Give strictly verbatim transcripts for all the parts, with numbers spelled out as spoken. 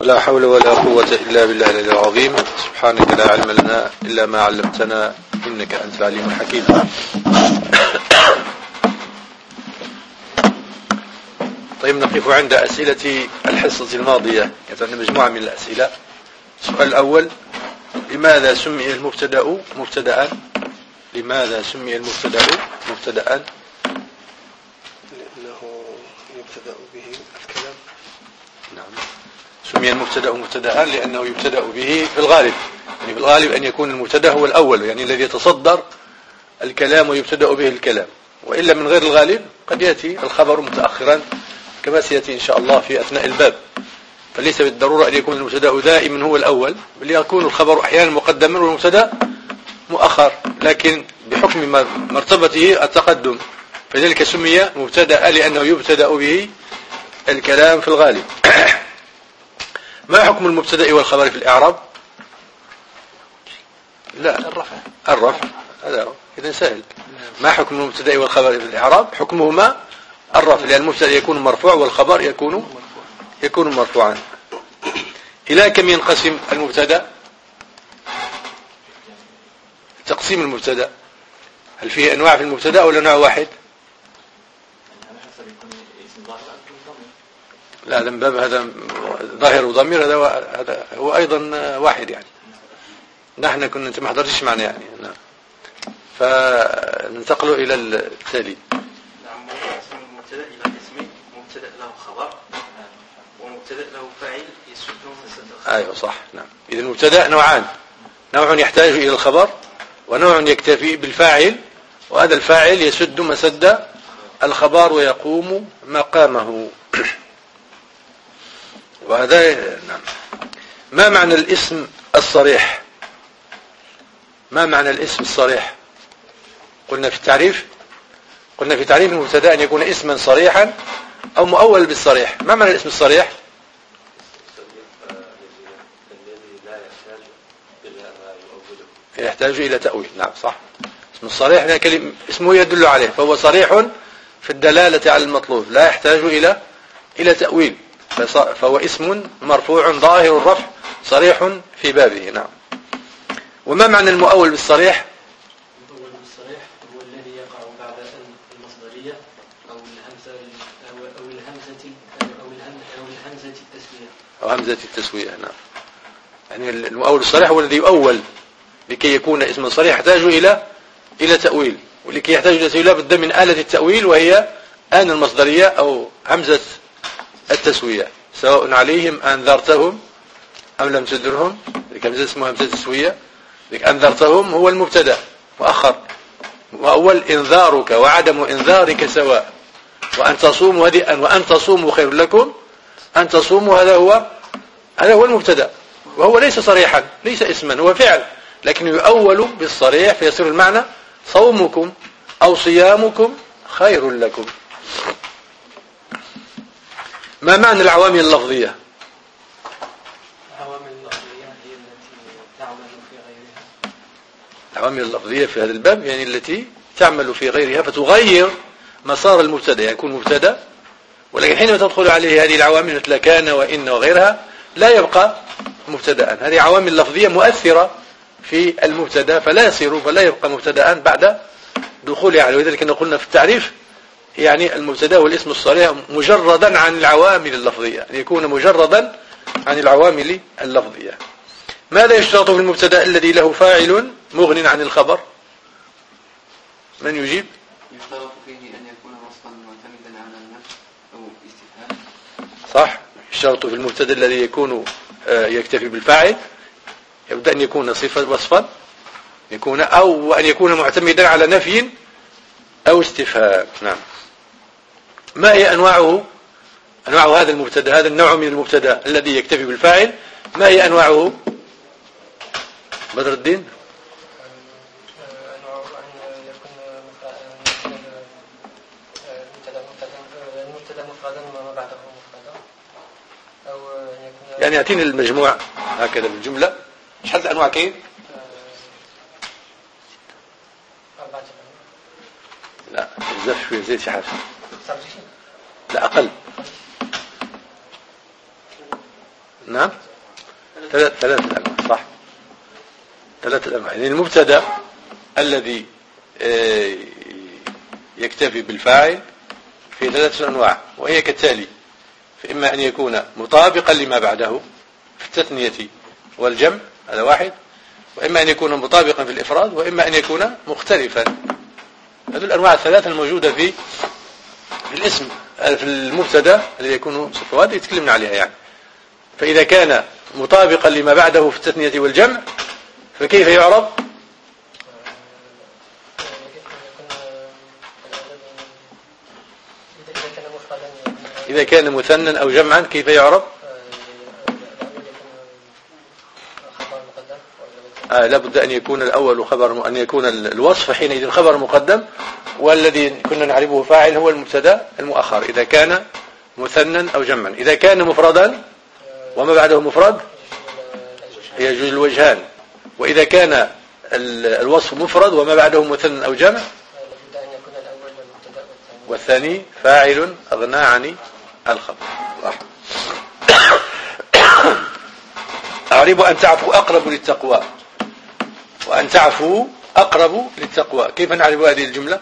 ولا حول ولا قوة إلا بالله العلي العظيم. سبحانك لا علم لنا إلا ما علمتنا إنك أنت العليم الحكيم. طيب، نقف عند أسئلة الحصة الماضية. كانت مجموعة من الأسئلة. السؤال الأول: لماذا سمي المبتدأ مبتدأ؟ لماذا سمي المبتدأ مبتدأ؟ لأنه يبتدأ به الكلام. نعم، سمي المبتدأ مبتدأ لأنه يبتدأ به في الغالب، يعني في الغالب أن يكون المبتدأ هو الأول، يعني الذي يتصدر الكلام ويبتدأ به الكلام، وإلا من غير الغالب قد يأتي الخبر متأخرا كما سيأتي إن شاء الله في أثناء الباب. فليس بالضرورة أن يكون المبتدأ دائما هو الأول، بل يكون الخبر أحيانا مقدما والمبتدأ مؤخر، لكن بحكم مرتبته التقدم، فذلك سمي مبتدأ لأنه يبتدأ به الكلام في الغالب. ما حكم المبتدأ والخبر في الإعراب؟ لا، الرفع. الرفع هذا إذن سهل. ما حكم المبتدأ والخبر في الإعراب؟ حكمهما الرفع، لأن المبتدأ يكون مرفوع والخبر يكون يكون مرفوعا. إلى كم ينقسم المبتدأ؟ تقسيم المبتدأ، هل فيه أنواع في المبتدأ ولا نوع واحد؟ لا، من باب هذا ظاهر وضمير، هذا هذا هو أيضا واحد يعني. نحن كنا أنت ما حضرتش معنا يعني. نعم. فننتقل إلى التالي. نعم، قسم المبتدأ إلى قسمين: مبتدأ له خبر ومبتدأ له فاعل يسد مسد. أيوة صح. نعم، إذا المبتدأ نوعان: نوع يحتاج إلى الخبر، ونوع يكتفي بالفاعل، وهذا الفاعل يسد مسد الخبر ويقوم مقامه. وهذا نعم. ما معنى الاسم الصريح؟ ما معنى الاسم الصريح؟ قلنا في التعريف قلنا في تعريف المبتدأ أن يكون اسما صريحا أو مؤول بالصريح. ما معنى الاسم الصريح؟ يحتاج إلى تأويل. نعم صح. اسم الصريح هنا كلمة اسمه يدل عليه، فهو صريح في الدلالة على المطلوب، لا يحتاج إلى إلى تأويل، فهو اسم مرفوع ظاهر الرفع صريح في بابه. نعم. وما معنى المؤول بالصريح؟ المؤول بالصريح هو الذي يقع بعد المصدرية أو الهمزة أو الهمزة أو الهمزة التسوية أو همزة التسوية. نعم، يعني المؤول الصريح هو الذي يؤول. لكي يكون اسما صريح يحتاج إلى إلى تأويل، ولكي يحتاج إلى تأويل لابد من آلة التأويل، وهي آن المصدرية أو همزة التسوية، سواء عليهم أنذرتهم أم لم تنذرهم. همزة اسمها همزة التسوية. أنذرتهم هو المبتدأ مؤخر، وأول إنذارك وعدم إنذارك سواء، وأن تصوموا هذه وأن تصوموا خير لكم، أن تصوموا هذا هو هذا هو المبتدأ، وهو ليس صريحا، ليس اسما، هو فعل، لكن يؤول بالصريح فيصير المعنى صومكم أو صيامكم خير لكم. ما معنى العوامل اللفظية؟ العوامل اللفظية هي التي تعمل في غيرها. العوامل اللفظية في هذا الباب يعني التي تعمل في غيرها فتغير مسار المبتدأ، يكون مبتدأ، ولكن حينما تدخل عليه هذه العوامل مثل كان وإن وغيرها لا يبقى مبتدأ. هذه عوامل لفظية مؤثرة في المبتدأ، فلا يصير فلا يبقى مبتدأ بعد دخوله عليه. ولذلك قلنا في التعريف يعني المبتدأ والاسم الصريح مجردا عن العوامل اللفظية، أن يكون مجردا عن العوامل اللفظية. ماذا يشترط في المبتدأ الذي له فاعل مغن عن الخبر؟ من يجيب؟ يشترط فيه أن يكون وصفا معتمدا على النفس أو استفهام. صح. يشترط في المبتدأ الذي يكون يكتفي بالفاعل يبدأ أن يكون صفة وصفا يكون أو أن يكون معتمدا على نفي أو استفهام. نعم. ما هي أنواعه؟ أنواع هذا المبتدأ، هذا النوع من المبتدأ الذي يكتفي بالفاعل، ما هي أنواعه؟ بدر الدين. يعني يأتيني المجموع هكذا بالجملة. شحال الأنواع كاين؟ لا بزاف شوية، زيد شي حاجة. لا أقل. نعم ثلاث ثلاثة أنواع صح ثلاثة أنواع. يعني المبتدأ الذي يكتفي بالفاعل في ثلاثة أنواع وهي كالتالي: فإما أن يكون مطابقا لما بعده في التثنية والجمع، هذا واحد، وإما أن يكون مطابقا في الإفراد، وإما أن يكون مختلفا. هذه الأنواع الثلاثة الموجودة في في الاسم في المبتدأ الذي يكون صفة، هذه يتكلمنا عليها يعني. فإذا كان مطابقا لما بعده في التثنية والجمع فكيف يعرب؟ إذا كان مثنى أو جمعا كيف يعرب؟ آه لابد أن يكون الأول خبر، أن يكون الوصف حينئذ خبر مقدم، والذي كنا نعرفه فاعل هو المبتدا المؤخر إذا كان مثنى أو جمعا. إذا كان مفردا وما بعده مفرد يجوز الوجهان، وإذا كان الوصف مفرد وما بعده مثنى أو جمع والثاني فاعل أغنى عن الخبر. أعرب أن تعفوا أقرب للتقوى، وأن تعفوا أقرب للتقوى. كيف نعرف هذه الجملة؟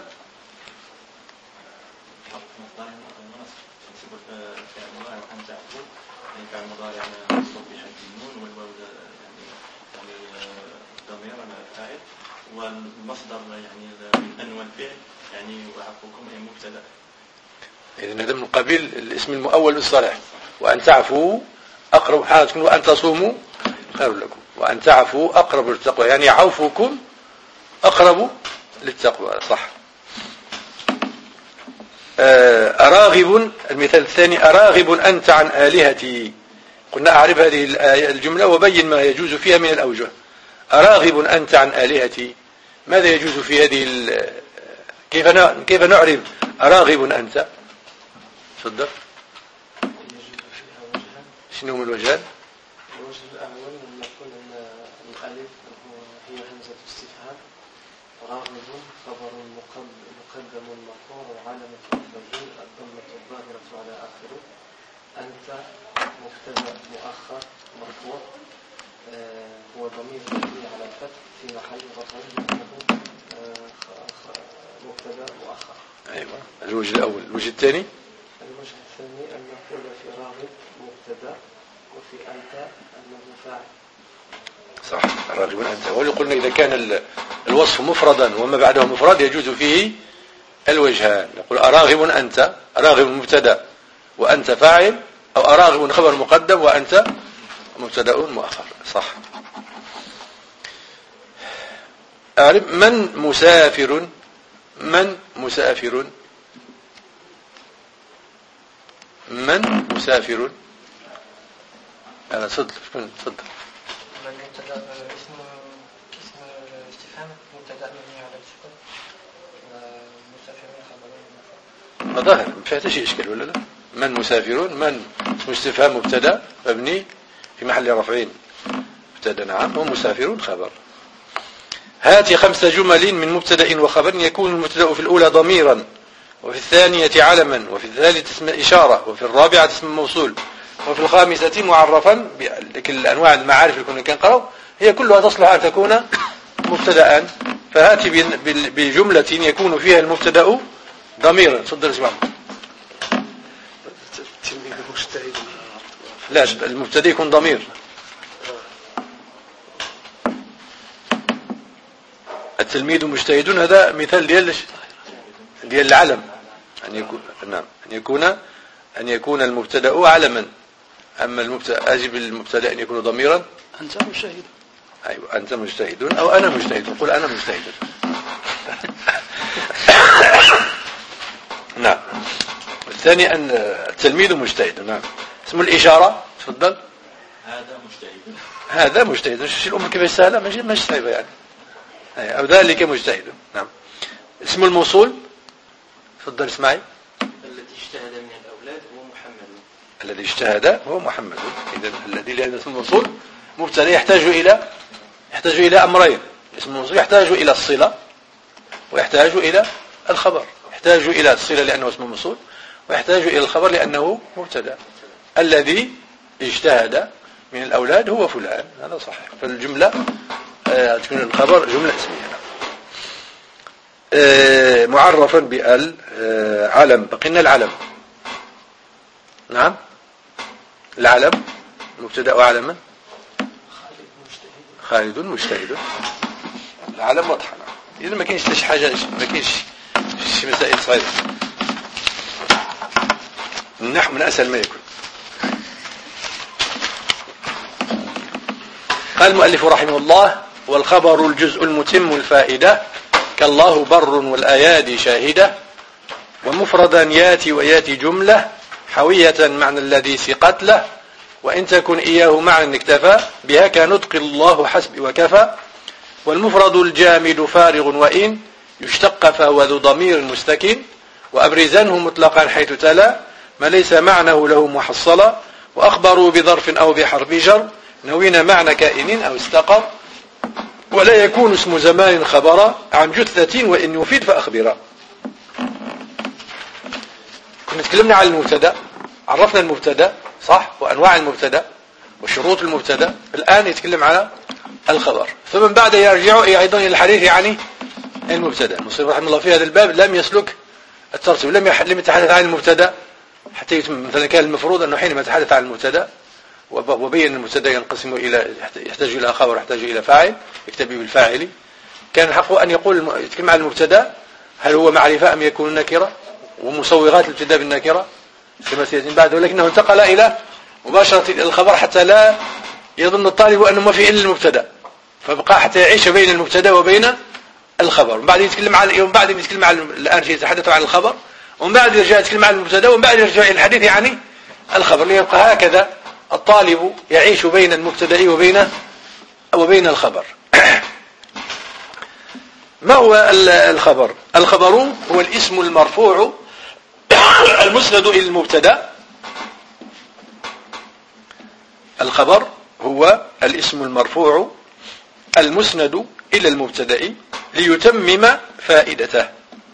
والمصدر يعني من والفعل يعني وعفوكم أي مبتدأ. إذن هذا من قبيل الاسم المؤول بالصالح. وأن تعفوا أقرب، حالة وأن تصوموا خير لكم، وأن تعفوا أقرب للتقوى، يعني عفوكم أقرب للتقوى. صح. أراغب، المثال الثاني: أراغب أنت عن آلهتي. قلنا أعرف هذه الجملة وبين ما يجوز فيها من الأوجه. أراغب أنت عن آلهتي، ماذا يجوز في هذه كيف كيف نعرف أراغب أنت؟ تفضل. شنو من الوجهان؟ الوجه الأول أن نقول أن الألف هي همزة استفهام، راغب خبر مقدم مرفوع وعلامة رفعه الضمة الظاهرة على آخره، أنت مبتدأ مؤخر مرفوع هو ضمير مبني على الفتح في محل رفع لأنه مبتدأ مؤخر. أيوة. الوجه الأول. الوجه الثاني؟ الوجه الثاني أن نقول في راغب مبتدأ وفي أنت أنه فاعل. صح. راغب أنت. وقلنا إذا كان الوصف مفردا وما بعده مفرد يجوز فيه الوجهان. نقول أراغب أنت، أراغب مبتدأ وأنت فاعل، أو أراغب خبر مقدم وأنت مبتدأ مؤخر. صح. أعرف من مسافر. من مسافر. من مسافر. أنا صدق شكون صدق. من مبتدأ اسم اسم استفهام مبتدأ مبني على السكون، ومسافرون خبر مرفوع. ظاهر ما فيها حتى شيء إشكال ولا لا؟ من مسافرون، من اسم استفهام مبتدأ مبني في محل رفع مبتدأ نعم، ومسافرون خبر. هات خمس جمل من مبتدأ وخبر يكون المبتدأ في الأولى ضميرا، وفي الثانية علما، وفي الثالثة اسم إشارة، وفي الرابعة اسم موصول، وفي الخامسة معرفا. بكل أنواع المعارف اللي كنا كنقراو هي كلها تصلح أن تكون مبتدأ. فهات بجملة يكون فيها المبتدأ ضميرا. تفضل اسمع. التلميذ مجتهد. لا، المبتدأ يكون ضمير. التلميذ مجتهد هذا مثال ديال ديال العلم، أن يكون نعم أن يكون أن يكون المبتدأ علما. أما المبتدأ أجب المبتدأ أن يكون ضميرا. أنت مجتهد. أيوة أنت مجتهد أو أنا مجتهد. قل أنا مجتهد. نعم. الثاني أن التلميذ مجتهد. نعم. اسم الإشارة. تفضل. هذا مجتهد. هذا مجتهد. مش الأمور كيف سهلة ماشي مش صعبة يعني. أو ذلك مجتهد. نعم. اسم الموصول. تفضل اسمعي. الذي اجتهد من الأولاد هو محمد. الذي اجتهد هو محمد. إذا الذي لأن اسم الموصول مبتدأ يحتاج إلى يحتاج إلى أمرين. اسم الموصول يحتاج إلى الصلة ويحتاج إلى الخبر. يحتاج إلى الصلة لأنه اسم موصول، ويحتاج إلى الخبر لأنه مبتدأ. الذي اجتهد من الأولاد هو فلان، هذا صحيح. فالجملة آه تكون الخبر جملة اسمية. آه معرفا بال آه علم. بقينا العلم. نعم العلم مبتدأ وعلما. خالد مجتهد. العلم واضحة. إذا ما كاينش شي حاجة، ما كاينش شي مسائل صغيرة. النحو من أسهل ما يكون. قال المؤلف رحمه الله: والخبر الجزء المتم الفائدة، كالله بر والآيادي شاهدة، ومفردا ياتي وياتي جملة حوية معنى الذي سقت له، وإن تكن إياه معنى اكتفى بها كنطق الله حسب وكفى. والمفرد الجامد فارغ وإن يشتق فهو ذو ضمير مستكن، وأبرزنه مطلقا حيث تلا ما ليس معناه له محصلا، وأخبروا بظرف أو بحرف جر نوين معنى كائن أو استقر، ولا يكون اسم زمان خبرا عن جثة وإن يفيد فأخبرا. كنا تكلمنا عن المبتدا، عرفنا المبتدا صح وأنواع المبتدا وشروط المبتدا. الآن يتكلم على الخبر، ثم بعد يرجع أيضا إلى الحديث عن المبتدا. المصنف رحمه الله في هذا الباب لم يسلك الترتيب، لم لم يتحدث عن المبتدا حتى يتم. مثلا كان المفروض أنه حينما يتحدث عن المبتدا وبين المبتدا ينقسم إلى يحتاج إلى خبر يحتاج إلى فاعل يكتفي بالفاعل، كان حقه أن يقول يتكلم عن المبتدا هل هو معرفة أم يكون نكرة، ومصوغات الابتداء بالنكرة كما سيأتي بعد، ولكنه انتقل إلى مباشرة الخبر حتى لا يظن الطالب أنه ما في إلا المبتدا، فبقى حتى يعيش بين المبتدا وبين الخبر. ومن بعد يتكلم عن يوم بعد يتكلم عن الآن يتحدث عن الخبر، ومن بعد يرجع يتكلم عن المبتدا، ومن بعد يرجع إلى الحديث عن الخبر، ليبقى هكذا الطالب يعيش بين المبتدا وبين وبين الخبر. ما هو الخبر؟ الخبر هو الاسم المرفوع المسند إلى المبتدا. الخبر هو الاسم المرفوع المسند إلى المبتدا ليتمم فائدته.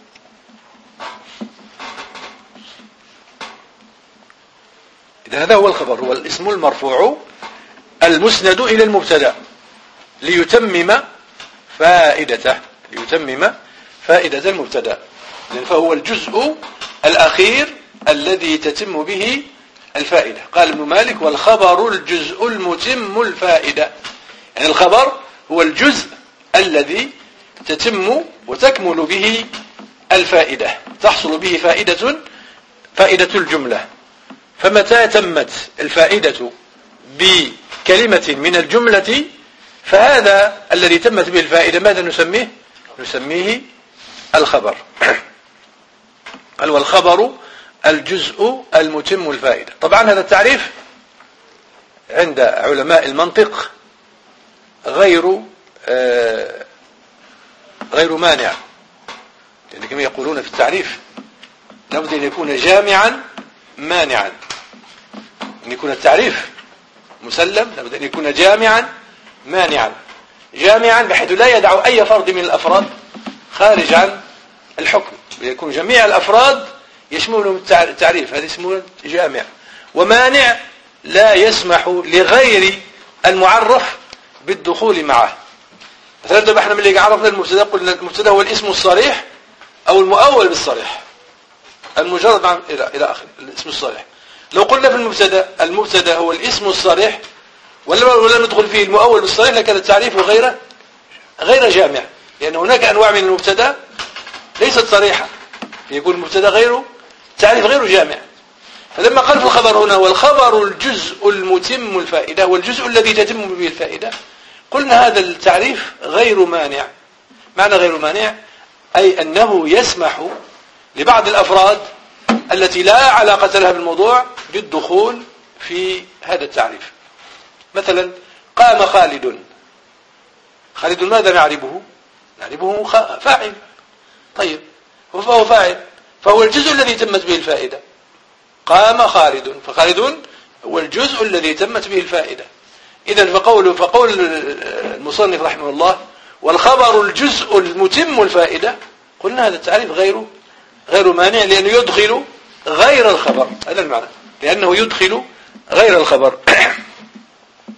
إذا هذا هو الخبر، هو الاسم المرفوع المسند إلى المبتدا ليتمم فائدته، ليتمم فائدة المبتدا، فهو الجزء الأخير الذي تتم به الفائدة. قال ابن مالك: والخبر الجزء المتم الفائدة. يعني الخبر هو الجزء الذي تتم وتكمل به الفائدة، تحصل به فائدة فائدة الجملة. فمتى تمت الفائدة بكلمة من الجملة فهذا الذي تمت به الفائدة ماذا نسميه؟ نسميه الخبر. قال: والخبر الجزء المتم الفائدة. طبعا هذا التعريف عند علماء المنطق غير آه غير مانع، يعني كما يقولون في التعريف لابد أن يكون جامعا مانعا، أن يكون التعريف مسلم لابد أن يكون جامعا مانعا. جامعا بحيث لا يدع أي فرد من الأفراد خارج عن الحكم، ويكون جميع الأفراد يشملهم التعريف، هذا اسمه جامع. ومانع لا يسمح لغير المعرف بالدخول معه. مثلا احنا من اللي عرفنا المبتدا قلنا المبتدا هو الاسم الصريح أو المؤول بالصريح، المجرد عن إلى إلى آخر الاسم الصريح. لو قلنا في المبتدا المبتدا هو الاسم الصريح ولا ولا ندخل فيه المؤول بالصريح لكان التعريف غير غير جامع، لأن هناك أنواع من المبتدا ليست صريحة، يكون المبتدا غير تعريف غير جامع. فلما قال في الخبر هنا: والخبر الجزء المتم الفائدة، والجزء الذي تتم به الفائدة، قلنا هذا التعريف غير مانع. معنى غير مانع أي أنه يسمح لبعض الأفراد التي لا علاقة لها بالموضوع بالدخول في هذا التعريف. مثلا قام خالد، خالد ماذا نعرفه؟ نعرفه فاعل، طيب فهو فاعل، فهو الجزء الذي تمت به الفائدة. قام خالد، فخالد هو الجزء الذي تمت به الفائدة. إذن فقول فقول المصنف رحمه الله: والخبر الجزء المتم الفائدة، قلنا هذا التعريف غير غير مانع، لأنه يدخل غير الخبر، هذا المعنى، لأنه يدخل غير الخبر.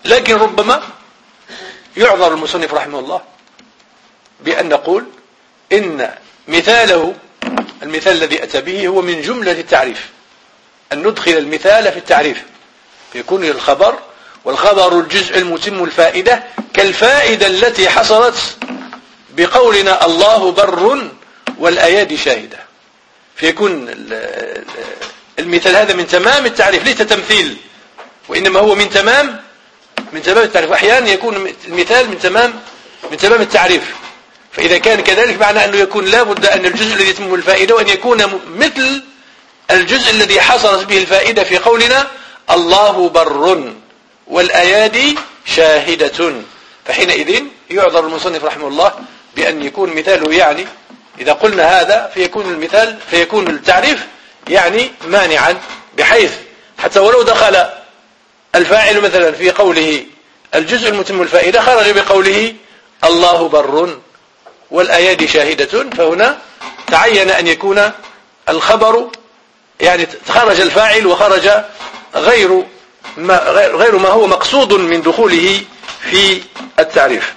لكن ربما يعذر المصنف رحمه الله بأن نقول إن مثاله المثال الذي أتى به هو من جملة التعريف، أن ندخل المثال في التعريف فيكون الخبر، والخبر الجزء المتم الفائدة كالفائدة التي حصلت بقولنا الله بر والأيادي شاهدة، فيكون المثال هذا من تمام التعريف، ليس تمثيل وإنما هو من تمام من تمام التعريف. أحيانا يكون المثال من تمام من تمام التعريف، فإذا كان كذلك معنى أنه يكون لا بد أن الجزء الذي يتم الفائدة وأن يكون مثل الجزء الذي حصلت به الفائدة في قولنا الله بر والأيادي شاهدة، فحينئذ يعذر المصنف رحمه الله بأن يكون مثاله يعني إذا قلنا هذا فيكون المثال فيكون التعريف يعني مانعا، بحيث حتى ولو دخل الفاعل مثلا في قوله الجزء المتم الفائدة خرج بقوله الله بر والأيادي شاهدة، فهنا تعين أن يكون الخبر يعني خرج الفاعل وخرج غير ما, غير ما هو مقصود من دخوله في التعريف.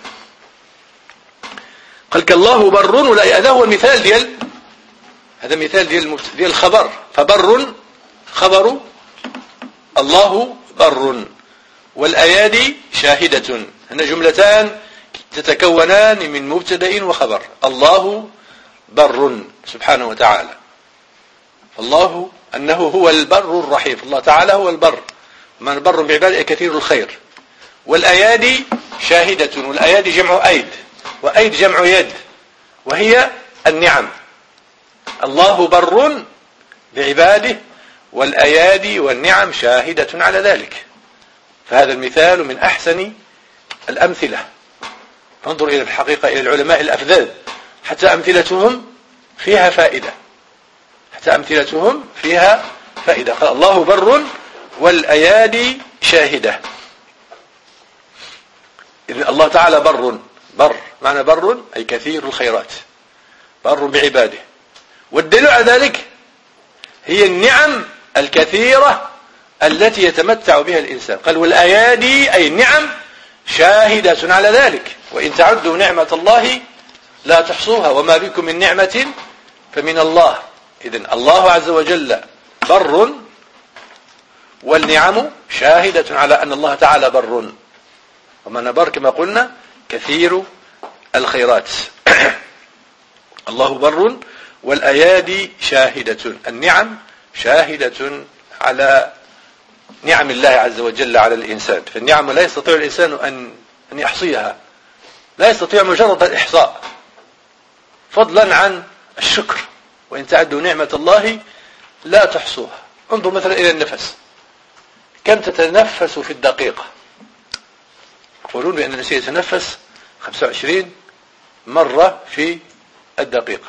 قال كالله بر ولا، هذا هو المثال ديال هذا مثال ديال ديال الخبر، فبر خبر الله بر والأيادي شاهدة، هنا جملتان تتكونان من مبتدأ وخبر. الله بر سبحانه وتعالى، الله أنه هو البر الرحيم، الله تعالى هو البر، من بر بعباده كثير الخير. والأيادي شاهدة، والأيادي جمع أيد، وأيد جمع يد، وهي النعم. الله بر بعباده والأيادي والنعم شاهدة على ذلك، فهذا المثال من أحسن الأمثلة. فانظر إلى الحقيقة إلى العلماء الأفذاذ حتى أمثلتهم فيها فائدة، حتى أمثلتهم فيها فائدة. قال الله بر والأيادي شاهدة، إذن الله تعالى بر، بر معنى بر أي كثير الخيرات، بر بعباده. والدليل على ذلك هي النعم الكثيرة التي يتمتع بها الإنسان. قال والأيادي أي النعم شاهدة على ذلك، وإن تعدوا نعمة الله لا تحصوها وما بكم من نعمة فمن الله. إذن الله عز وجل بر والنعم شاهدة على أن الله تعالى بر، ومن بر كما قلنا كثير الخيرات. الله بر والأيادي شاهدة، النعم شاهدة على نعم الله عز وجل على الإنسان، فالنعم لا يستطيع الإنسان أن أن يحصيها، لا يستطيع مجرد الإحصاء فضلا عن الشكر، وإن تعدوا نعمة الله لا تحصوها. انظر مثلا إلى النفس، كم تتنفس في الدقيقة؟ يقولون بأن الإنسان يتنفس خمسة وعشرين مرة في الدقيقة،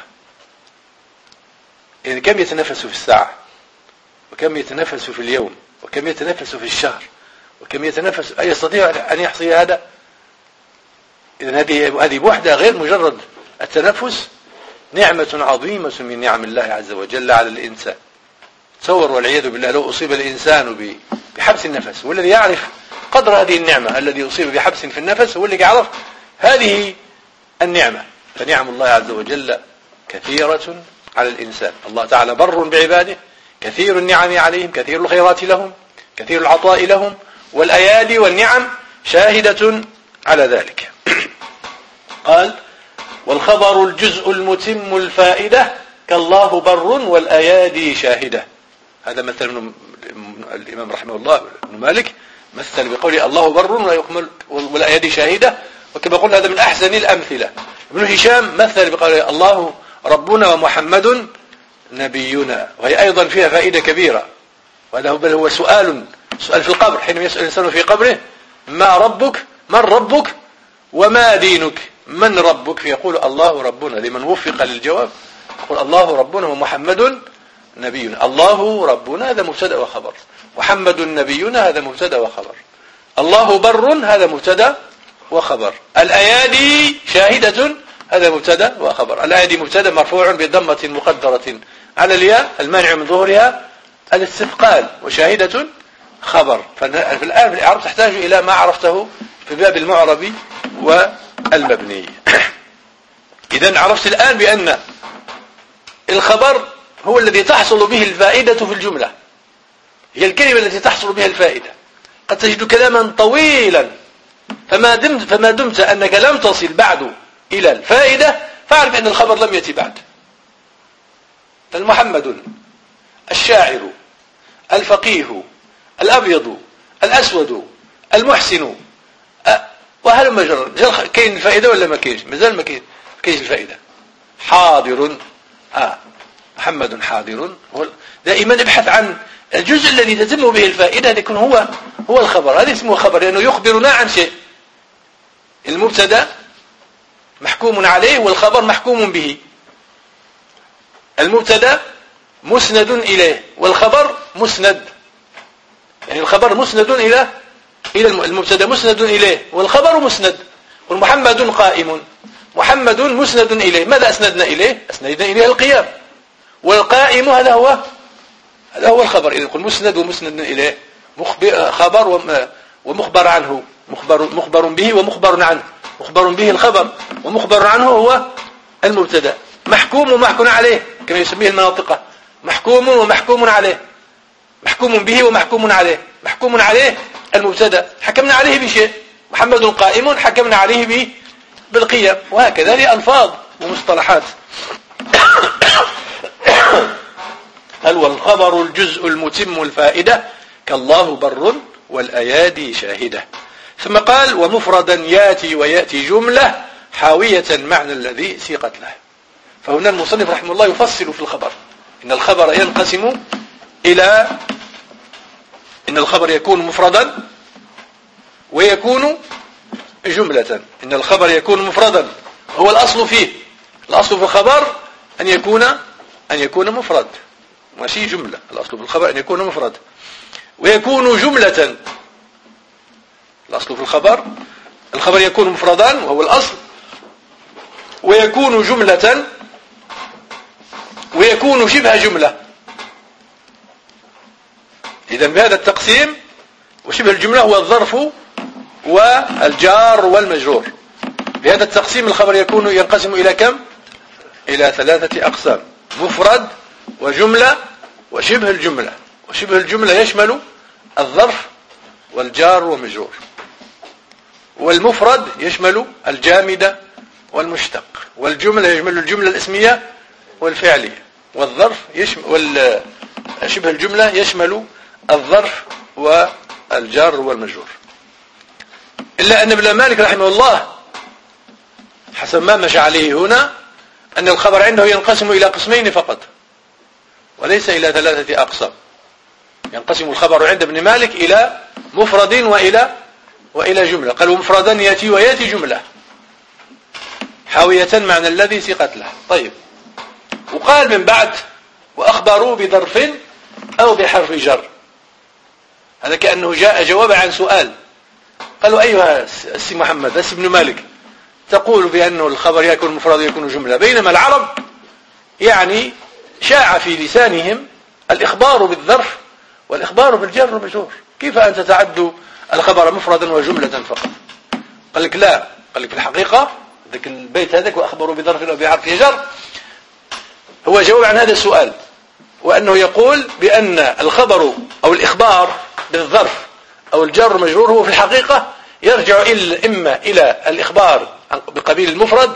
يعني كم يتنفس في الساعة، وكم يتنفس في اليوم، وكم يتنفس في الشهر، وكم يتنفس، أي يستطيع أن يحصي هذا؟ إذن هذه هذه وحدة غير مجرد التنفس نعمة عظيمة من نعم الله عز وجل على الإنسان. تصور والعياذ بالله لو أصيب الإنسان بحبس النفس، والذي يعرف قدر هذه النعمة الذي أصيب بحبس في النفس هو اللي يعرف هذه النعمة. فنعم الله عز وجل كثيرة على الإنسان. الله تعالى بر بعباده، كثير النعم عليهم، كثير الخيرات لهم، كثير العطاء لهم، والأيادي والنعم شاهدة على ذلك. قال والخبر الجزء المتم الفائدة كالله بر والأيادي شاهدة. هذا مثل الإمام رحمه الله ابن مالك مثل بقوله الله بر والأيادي شاهدة، وكما قلنا هذا من أحسن الأمثلة. ابن هشام مثل بقوله الله ربنا ومحمد نبينا، وهي أيضا فيها فائدة كبيرة، وهذا بل هو سؤال سؤال في القبر، حينما يسأل الإنسان في قبره ما ربك، من ربك وما دينك، من ربك، فيقول الله ربنا، لمن وفق للجواب يقول الله ربنا ومحمد نبينا. الله ربنا هذا مبتدا وخبر، محمد نبينا هذا مبتدا وخبر، الله بر هذا مبتدا وخبر، الأيادي شاهدة هذا مبتدا وخبر. الأيادي مبتدا مرفوع بضمة مقدرة على الياء المانع من ظهورها الاستثقال، وشاهدة خبر. فالآن في الإعراب تحتاج إلى ما عرفته في باب المعرب والمبني. إذن عرفت الآن بأن الخبر هو الذي تحصل به الفائدة في الجملة، هي الكلمة التي تحصل بها الفائدة. قد تجد كلاما طويلا، فما دمت, فما دمت أنك لم تصل بعد إلى الفائدة فاعرف أن الخبر لم يأتي بعد. فالمحمد، الشاعر، الفقيه، الأبيض، الأسود، المحسن، وهل مجرد كاين الفائدة ولا ما كاينش؟ مازال ما كاينش الفائدة. حاضر، آه محمد حاضر. دائما ابحث عن الجزء الذي تتم به الفائدة يكون هو هو الخبر. هذا اسمه خبر لأنه يخبرنا عن شيء. المبتدا محكوم عليه والخبر محكوم به. المبتدا مسند إليه والخبر مسند، يعني الخبر مسند إلى إلى المبتدا مسند إليه والخبر مسند. والمحمد قائم، محمد مسند إليه. ماذا أسندنا إليه؟ أسندنا إليه القيام، والقائم هذا هو هذا هو الخبر. إذا نقول مسند ومسند إليه، خبر ومخبر عنه، مخبر مخبر به ومخبر عنه. مخبر به الخبر ومخبر عنه هو المبتدا. محكوم ومحكوم عليه كما يسميه المناطق، محكوم ومحكوم عليه، محكوم به ومحكوم عليه. محكوم عليه المبتدا حكمنا عليه بشيء، محمد قائم حكمنا عليه به بالقيام، وهكذا لألفاظ ومصطلحات. هل والخبر الجزء المتم الفائدة كالله بر والأيادي شاهدة. ثم قال ومفردا ياتي وياتي جملة حاوية المعنى الذي سيقت له. فهنا المصنف رحمه الله يفصل في الخبر. إن الخبر ينقسم إلى إن الخبر يكون مفردا ويكون جملة. إن الخبر يكون مفردا هو الأصل فيه، الأصل في الخبر أن يكون أن يكون مفرد ماشي جملة. الأصل في الخبر أن يكون مفرد. ويكون جملة، الأصل في الخبر الخبر يكون مفردا وهو الأصل، ويكون جملة، ويكون شبه جملة. إذن بهذا التقسيم وشبه الجملة هو الظرف والجار والمجرور. بهذا التقسيم الخبر يكون ينقسم إلى كم؟ إلى ثلاثة أقسام: مفرد وجملة وشبه الجملة. وشبه الجملة يشمل الظرف والجار والمجرور، والمفرد يشمل الجامد والمشتق، والجملة يشمل الجملة الاسمية والفعلية، والظرف يشمل شبه الجملة يشمل الظرف والجار والمجرور. إلا أن ابن مالك رحمه الله حسب ما مشى عليه هنا أن الخبر عنده ينقسم إلى قسمين فقط وليس إلى ثلاثة أقسام. ينقسم الخبر عند ابن مالك إلى مفرد وإلى وإلى جملة. قالوا مفردا يأتي ويأتي جملة حاوية معنى الذي سيقت له. طيب، وقال من بعد وأخبروا بظرف أو بحرف جر. هذا كأنه جاء جواب عن سؤال. قالوا أيها السي محمد السي ابن مالك تقول بأنه الخبر يكون مفرد ويكون جملة، بينما العرب يعني شاع في لسانهم الإخبار بالظرف والإخبار بالجر والمجرور. كيف أنت تعد الخبر مفردا وجملة فقط؟ قال لك لا، قال لك في الحقيقة ذاك البيت هذاك وأخبروا بظرف أو بحرف جر هو جواب عن هذا السؤال، وأنه يقول بأن الخبر أو الإخبار بالظرف أو الجر والمجرور هو في الحقيقة يرجع إما إلى الإخبار بقبيل المفرد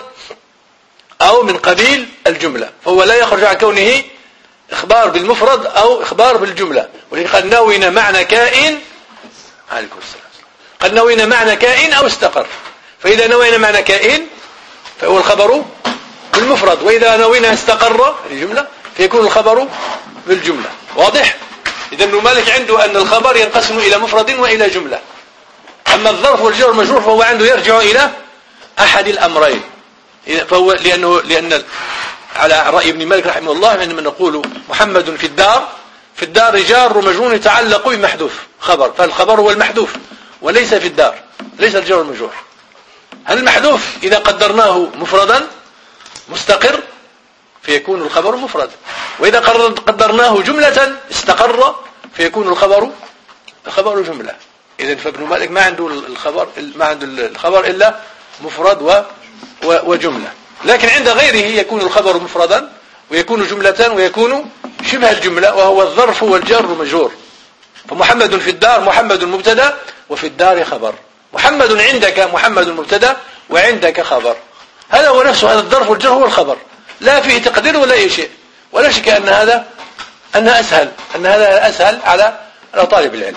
أو من قبيل الجملة، فهو لا يخرج عن كونه إخبار بالمفرد أو إخبار بالجملة. ولقد نوينا معنى كائن عليكم السلام قد نوينا معنى كائن أو استقر. فإذا نوينا معنى كائن فهو الخبر بالمفرد، وإذا نوينا استقر الجملة فيكون الخبر بالجملة. واضح؟ إذا ابن مالك عنده أن الخبر ينقسم إلى مفرد وإلى جملة. أما الظرف والجر والمجرور فهو عنده يرجع إلى أحد الأمرين. فهو لأنه لأن على رأي ابن مالك رحمه الله عندما نقول محمد في الدار، في الدار جار ومجرور يتعلق بمحذوف خبر، فالخبر هو المحذوف وليس في الدار، ليس الجار والمجرور. هل المحذوف إذا قدرناه مفردا مستقر فيكون الخبر مفرد، وإذا قدرناه جملة استقر فيكون الخبر الخبر جملة. إذن فابن مالك ما عنده الخبر ما عنده الخبر إلا مفرد و وجملة، لكن عند غيره يكون الخبر مفردا ويكون جملة ويكون شبه الجملة، وهو الظرف والجر والمجرور. فمحمد في الدار محمد مبتدا وفي الدار خبر. محمد عندك محمد مبتدا وعندك خبر. هذا هو نفسه، هذا الظرف والجر هو الخبر، لا فيه تقدير ولا أي شيء، ولا شك أن هذا أنها أسهل أن هذا أسهل على على طالب العلم.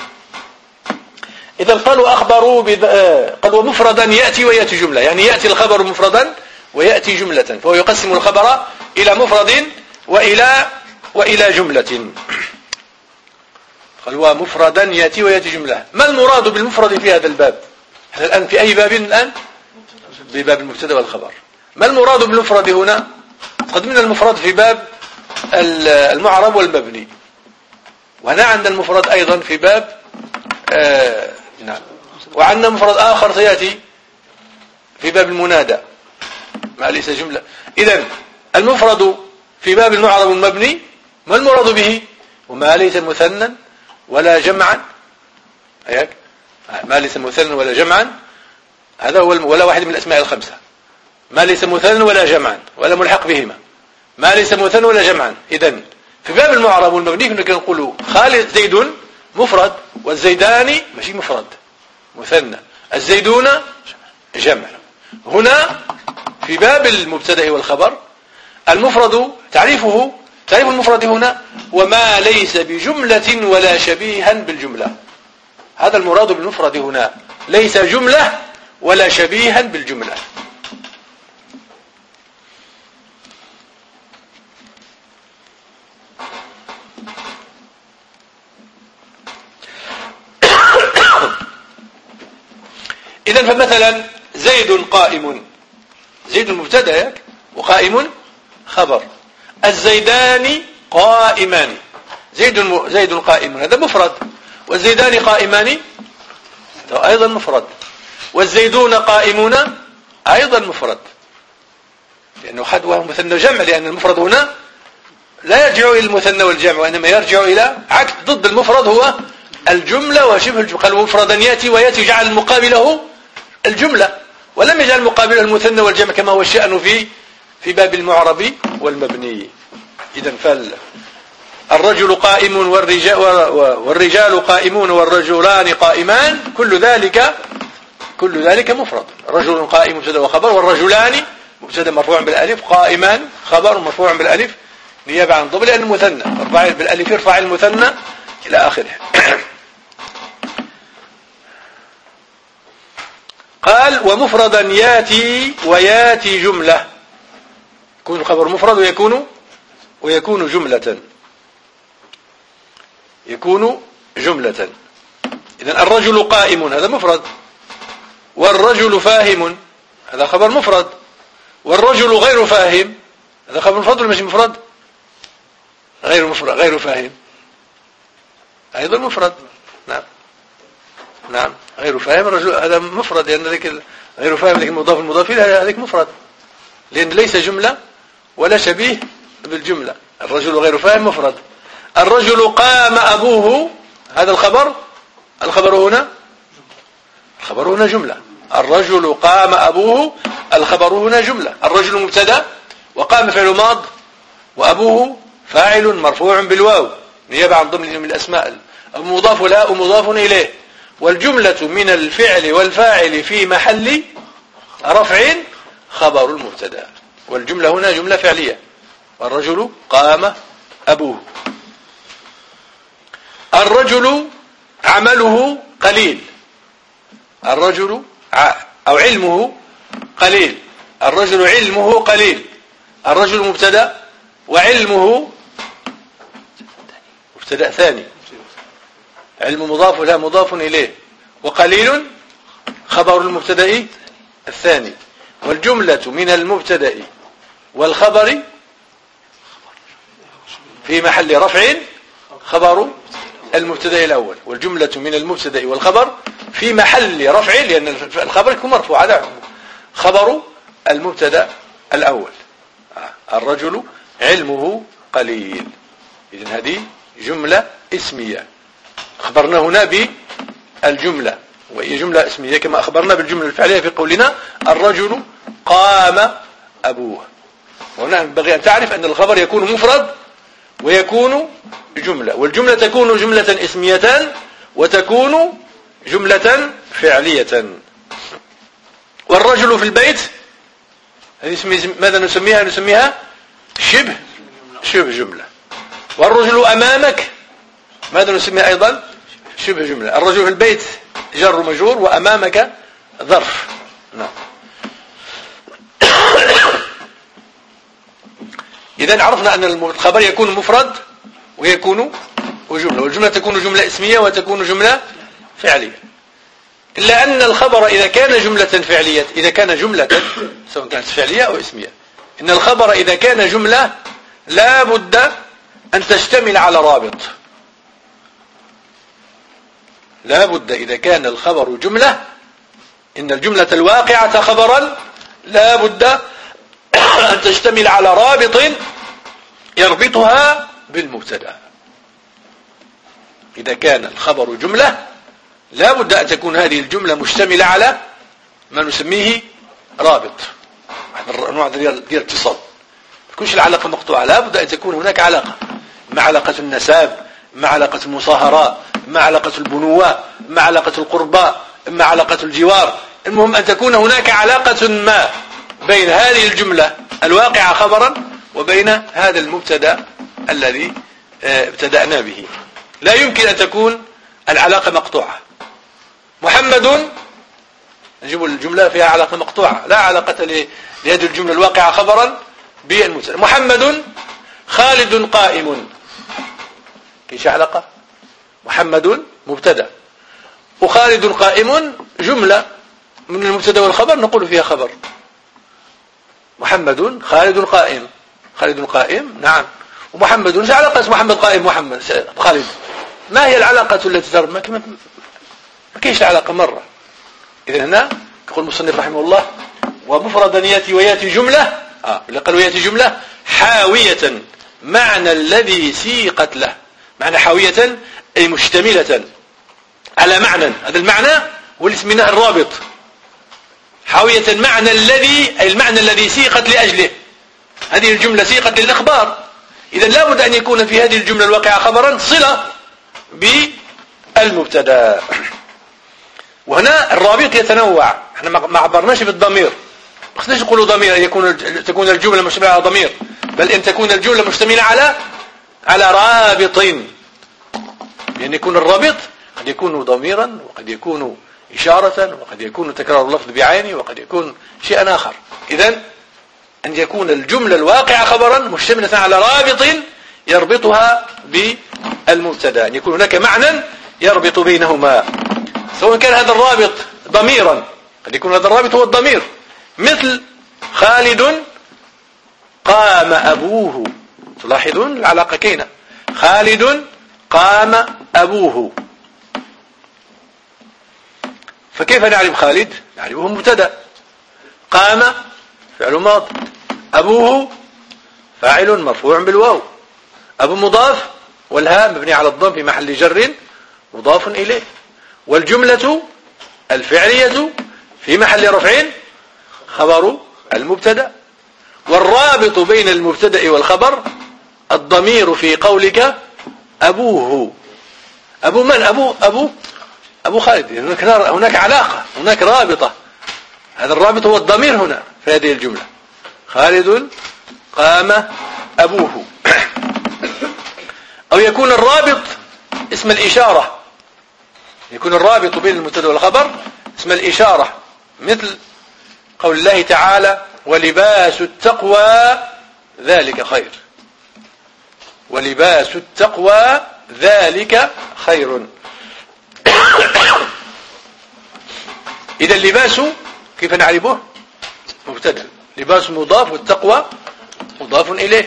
إذا قالوا أخبروا بذ... قالوا مفردا يأتي ويأتي جملة، يعني يأتي الخبر مفردا ويأتي جملة، فهو يقسم الخبر إلى مفرد وإلى وإلى جملة. قالوا مفردا يأتي ويأتي جملة. ما المراد بالمفرد في هذا الباب؟ احنا الآن في أي باب الآن؟ بباب المبتدا والخبر. ما المراد بالمفرد هنا؟ قدمنا المفرد في باب المعرب والمبني، وهنا عندنا المفرد أيضا في باب آه نعم، وعندنا مفرد آخر سيأتي في باب المنادى ما ليس جملة. إذن المفرد في باب المعرب والمبني ما المراد به؟ وما ليس مثنى ولا جمعا، هيك ما ليس مثنى ولا جمعا، هذا هو ولا واحد من الأسماء الخمسة. ما ليس مثنى ولا جمعا ولا ملحق بهما، ما ليس مثنى ولا جمعا. إذن في باب المعرب والمبني كنا نقول خالد زيد مفرد، والزيدان ماشي مفرد مثنى، الزيدون جمع. هنا في باب المبتدا والخبر المفرد تعريفه تعريف المفرد هنا وما ليس بجملة ولا شبيها بالجملة. هذا المراد بالمفرد هنا، ليس جملة ولا شبيها بالجملة. إذن فمثلا زيد قائم، زيد مبتدا وقائم خبر. الزيدان قائمان، زيد زيد قائم هذا مفرد، والزيدان قائمان أيضا مفرد، والزيدون قائمون أيضا مفرد، لأنه خدوه مثنى وجمع، لأن المفرد هنا لا يرجع إلى المثنى والجمع، وإنما يرجع إلى عكس ضد المفرد هو الجملة وشبه الجملة. قال مفردا يأتي ويأتي جعل مقابله الجملة، ولم يجعل مقابله المثنى والجمع كما هو الشأن في في باب المعرب والمبني. إذن فالرجل قائم والرجال, والرجال قائمون والرجلان قائمان، كل ذلك كل ذلك مفرد. رجل قائم مبتدا وخبر، والرجلان مبتدا مرفوع بالالف، قائمان خبر مرفوع بالالف نيابة عن ضمير، لأنه مثنى مرفوع بالالف يرفع المثنى إلى آخره. قال ومفردا ياتي وياتي جملة، يكون الخبر مفرد ويكون ويكون جملة يكون جملة. إذن الرجل قائم هذا مفرد، والرجل فاهم هذا خبر مفرد، والرجل غير فاهم هذا خبر مفرد ولا مش مفرد؟ غير مفرد غير فاهم أيضا مفرد. نعم نعم غير فاهم الرجل هذا مفرد، لأن ذلك غير فاهم ذلك المضاف المضاف إليه هذاك مفرد، لأن ليس جملة ولا شبيه بالجملة. الرجل غير فاهم مفرد. الرجل قام أبوه هذا الخبر الخبر هنا الخبر هنا جملة. الرجل قام أبوه الخبر هنا جملة. الرجل مبتدا وقام فعل ماض وأبوه فاعل مرفوع بالواو نيابة عن ضمن من الأسماء، المضاف لا ومضاف إليه، والجملة من الفعل والفاعل في محل رفع خبر المبتدا، والجملة هنا جملة فعلية. الرجل قام أبوه. الرجل عمله قليل، الرجل أو علمه قليل، الرجل علمه قليل. الرجل مبتدا وعلمه مبتدا ثاني، علم مضاف لا مضاف إليه، وقليل خبر المبتدا الثاني، والجملة من المبتدا والخبر في محل رفع خبر المبتدا الأول، والجملة من المبتدا والخبر في محل رفع، لأن الخبر يكون مرفوع على خبر المبتدا الأول. الرجل علمه قليل، إذن هذه جملة اسمية أخبرنا هنا بالجملة وهي جملة اسمية كما أخبرنا بالجملة الفعلية في قولنا الرجل قام أبوه. وهنا ينبغي أن تعرف أن الخبر يكون مفرد ويكون جملة، والجملة تكون جملة اسمية وتكون جملة فعلية. والرجل في البيت هذه ماذا نسميها؟ نسميها شبه شبه جملة. والرجل أمامك ماذا نسميها أيضا؟ شبه جملة. الرجل في البيت جر مجرور وأمامك ظرف. نعم. إذن عرفنا أن الخبر يكون مفرد ويكون وجملة، والجملة تكون جملة اسمية وتكون جملة فعلية. إلا أن الخبر إذا كان جملة فعلية، إذا كان جملة سواء كانت فعلية أو اسمية، إن الخبر إذا كان جملة لا بد أن تشتمل على رابط. لا بد إذا كان الخبر جملة، إن الجملة الواقعة خبرا لا بد أن تشتمل على رابط يربطها بالمبتدا. إذا كان الخبر جملة لا بد أن تكون هذه الجملة مشتملة على ما نسميه رابط، نوع ديال اتصال. ما تكونش العلاقة مقطوعة، لا بد أن تكون هناك علاقة، مع علاقة النساب، مع علاقة المصاهرة، مع علاقة البنوة، مع علاقة القربى، مع علاقة الجوار. المهم أن تكون هناك علاقة ما بين هذه الجملة الواقعة خبرا وبين هذا المبتدا الذي ابتدأنا به. لا يمكن أن تكون العلاقة مقطوعة. محمد نجيب الجملة فيها علاقة مقطوعة، لا علاقة لهذه الجملة الواقعة خبرا بالمبتدا. محمد خالد قائم، كيش علاقة؟ محمد مبتدا وخالد قائم جملة من المبتدا والخبر نقول فيها خبر. محمد خالد قائم، خالد قائم نعم، ومحمد ايش علاقة محمد قائم محمد خالد؟ ما هي العلاقة التي تربط؟ ما ما كاينش علاقة مرة. إذا هنا يقول المصنف رحمه الله ومفردا ياتي وياتي جملة، اه اللي قال وياتي جملة حاوية معنى الذي سيقت له. معنى حاوية أي مشتملة على معنى، هذا المعنى هو اللي سميناه الرابط. حاوية معنى الذي أي المعنى الذي سيقت لأجله. هذه الجملة سيقت للإخبار، إذا لا بد أن يكون في هذه الجملة الواقعة خبرا صلة بالمبتدا. وهنا الرابط يتنوع، احنا ما عبرناش بالضمير، ما خصناش نقولوا ضمير يكون تكون الجملة مشتملة على ضمير، بل ان تكون الجملة مشتملة على على رابط. يعني يكون الرابط قد يكون ضميرا وقد يكون إشارة وقد يكون تكرار اللفظ بعينه وقد يكون شيئا آخر. إذن أن يكون الجملة الواقعة خبرا مشتملة على رابط يربطها بالمبتدا، أن يكون هناك معنى يربط بينهما، سواء كان هذا الرابط ضميرا، قد يكون هذا الرابط هو الضمير، مثل خالد قام أبوه. تلاحظون العلاقة كينة، خالد قام أبوه. فكيف نعرف خالد؟ نعرفه مبتدا، قام فعل ماض، أبوه فاعل مرفوع بالواو، أبو مضاف والهاء مبني على الضم في محل جر مضاف إليه، والجملة الفعلية في محل رفع خبر المبتدا. والرابط بين المبتدا والخبر الضمير في قولك أبوه. أبو من؟ أبو أبو أبو خالد. هناك هناك علاقة، هناك رابطة، هذا الرابط هو الضمير هنا في هذه الجملة. خالد قام أبوه. أو يكون الرابط اسم الإشارة، يكون الرابط بين المبتدا والخبر اسم الإشارة، مثل قول الله تعالى ولباس التقوى ذلك خير. ولباس التقوى ذلك خير. إذا اللباس كيف نعرفه؟ مبتدا، لباس مضاف والتقوى مضاف إليه.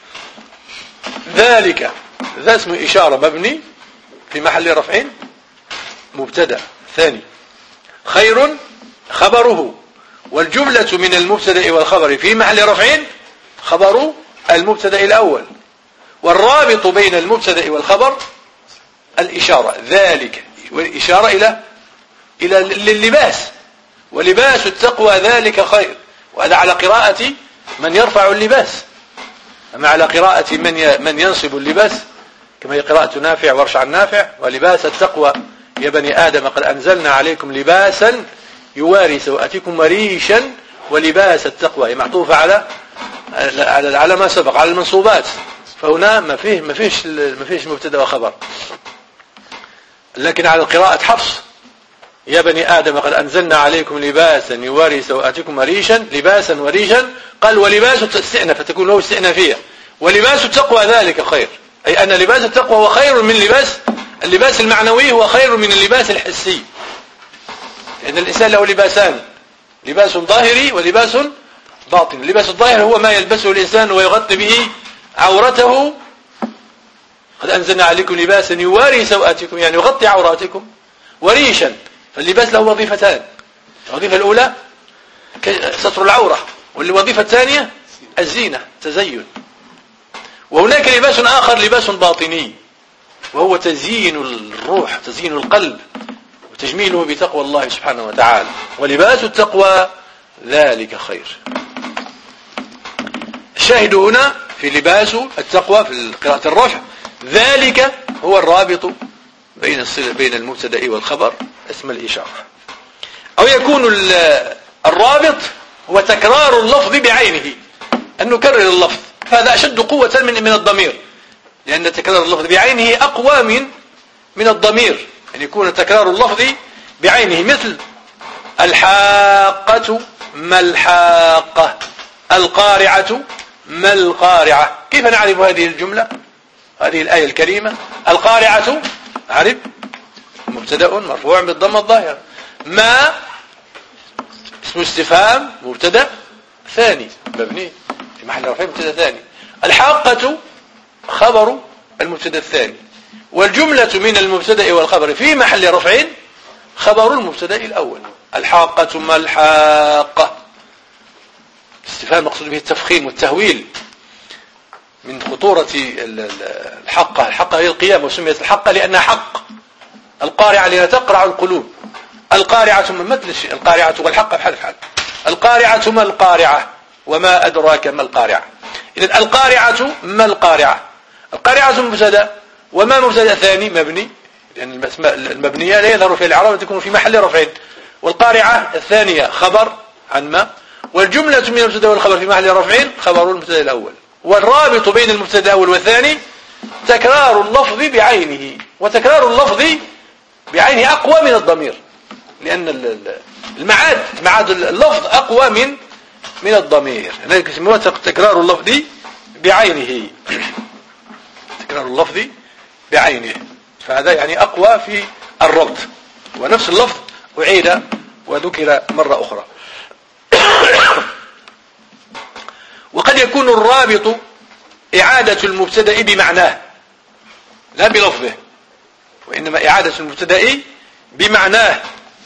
ذلك ذا اسم إشارة مبني في محل رفع مبتدا ثاني. خير خبره، والجملة من المبتدا والخبر في محل رفع خبر المبتدا الأول. والرابط بين المبتدا والخبر الإشارة ذلك، والإشارة إلى إلى اللباس، ولباس التقوى ذلك خير. وهذا على قراءة من يرفع اللباس، أما على قراءة من من ينصب اللباس كما هي قراءة نافع ورش عن نافع: ولباس التقوى يا بني آدم قد أنزلنا عليكم لباسا يواري سوءاتكم وريشا ولباس التقوى، هي معطوفة على على ما سبق على المنصوبات، فهنا ما فيه ما فيش ما فيش مبتدا وخبر. لكن على قراءة حفص: يا بني آدم قد أنزلنا عليكم لباسا يواري سوءاتكم وريشا، لباسا وريشا، قال ولباس استئناف فتكون له استئنافية، ولباس التقوى ذلك خير، أي أن لباس التقوى هو خير من لباس اللباس المعنوي، هو خير من اللباس الحسي، لأن الإنسان له لباسان: لباس ظاهري ولباس باطن. اللباس الظاهر هو ما يلبسه الإنسان ويغطي به عورته، قد أنزلنا عليكم لباسا يواري سوءاتكم يعني يغطي عوراتكم، وريشا، فاللباس له وظيفتان: الوظيفة الأولى ستر العورة، والوظيفة الثانية الزينة تزين. وهناك لباس آخر لباس باطني، وهو تزيين الروح، تزيين القلب، وتجميله بتقوى الله سبحانه وتعالى. ولباس التقوى ذلك خير. الشاهد هنا في لباس التقوى في قراءة الرفع: ذلك هو الرابط بين بين المبتدا والخبر اسم الإشارة. أو يكون الرابط هو تكرار اللفظ بعينه، أن نكرر اللفظ، فهذا أشد قوة من من الضمير، لأن تكرار اللفظ بعينه أقوى من من الضمير، أن يكون تكرار اللفظ بعينه، مثل الحاقة ما الحاقة، القارعة ما القارعة. كيف نعرف هذه الجملة، هذه الآية الكريمة؟ القارعة عرف مبتدأ مرفوع بالضمة الظاهرة، ما اسم استفهام مبتدأ ثاني مبني في محل رفع مبتدأ ثاني، الحاقة خبر المبتدأ الثاني، والجملة من المبتدأ والخبر في محل رفع خبر المبتدأ الأول. الحاقة ما الحاقة، استفهام مقصود به التفخيم والتهويل من خطورة الحقة. الحقة هي القيامة، وسميت الحقة لأنها حق. القارعة لأنها تقرع القلوب. القارعة من مثل الشيء، القارعة والحقة بحال بحال. القارعة ما القارعة وما أدراك ما القارعة. إذن القارعة ما القارعة، القارعة مبتدأ، وما مبتدأ ثاني مبني، لأن الأسماء المبنية لا يظهر في الإعراب تكون في محل رفع. والقارعة الثانية خبر عن ما، والجملة من المبتدأ والخبر في محل رفع خبر المبتدأ الأول. والرابط بين المبتدأ الأول والثاني تكرار اللفظ بعينه، وتكرار اللفظ بعينه أقوى من الضمير، لأن المعاد معاد اللفظ أقوى من من الضمير. هناك يسموها تكرار اللفظ بعينه، تكرار اللفظ بعينه، فهذا يعني أقوى في الربط. ونفس اللفظ أعيد وذكر مرة أخرى. وقد يكون الرابط إعادة المبتدأ بمعناه لا بلفظه، وإنما إعادة المبتدأ بمعناه،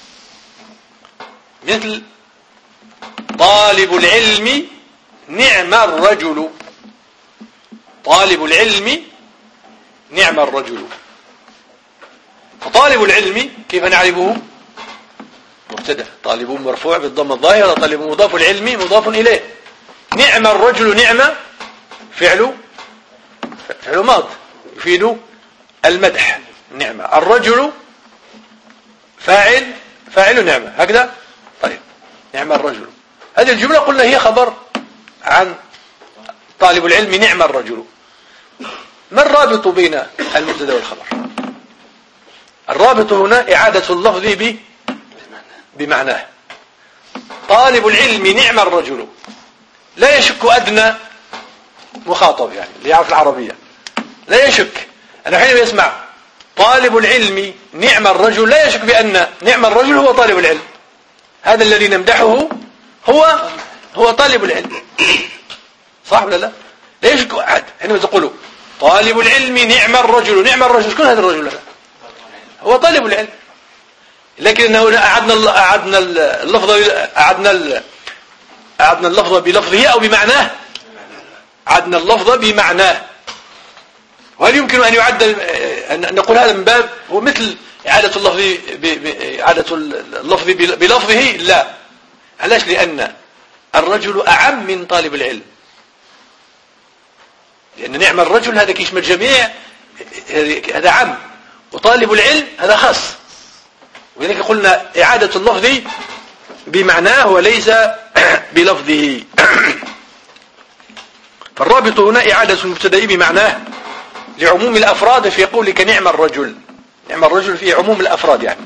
مثل طالب العلم نعم الرجل. طالب العلم نعم الرجل. فطالب العلم كيف نعرفه؟ مبتدأ، طالب مرفوع بالضمة الظاهرة، طالب مضاف، العلم مضاف إليه. نعم الرجل، نعم فعل فعل ماض يفيد المدح، نعم الرجل فاعل فاعل نعمة، هكذا. طيب نعم الرجل، هذه الجملة قلنا هي خبر عن طالب العلم نعم الرجل. ما الرابط بين المبتدأ والخبر؟ الرابط هنا إعادة اللفظ ب بمعناه. طالب العلم نعم الرجل، لا يشك أدنى مخاطب يعني اللي يعرف العربية، لا يشك أنه حينما يسمع طالب العلم نعم الرجل لا يشك بأن نعم الرجل هو طالب العلم، هذا الذي نمدحه هو هو طالب العلم، صح ولا لا؟ لا يشك أحد حينما تقولوا طالب العلم نعم الرجل، نعم الرجل، شكون هذا الرجل؟ هذا هو طالب العلم. لكنه أعدنا أعدنا اللفظ أعدنا أعدنا اللفظ بلفظه أو بمعناه، أعدنا اللفظ بمعناه. وهل يمكن أن يعد نقول هذا من باب هو مثل إعادة اللفظ إعادة اللفظ بلفظه لا. علاش؟ لأن الرجل أعم من طالب العلم، لأن نعم الرجل هذا كيشمل جميع، هذا عام، وطالب العلم هذا خاص. ولذلك قلنا إعادة اللفظ بمعناه وليس بلفظه. فالرابط هنا إعادة المبتدأ بمعناه لعموم الأفراد في قولك نعم الرجل. نعم الرجل في عموم الأفراد يعني.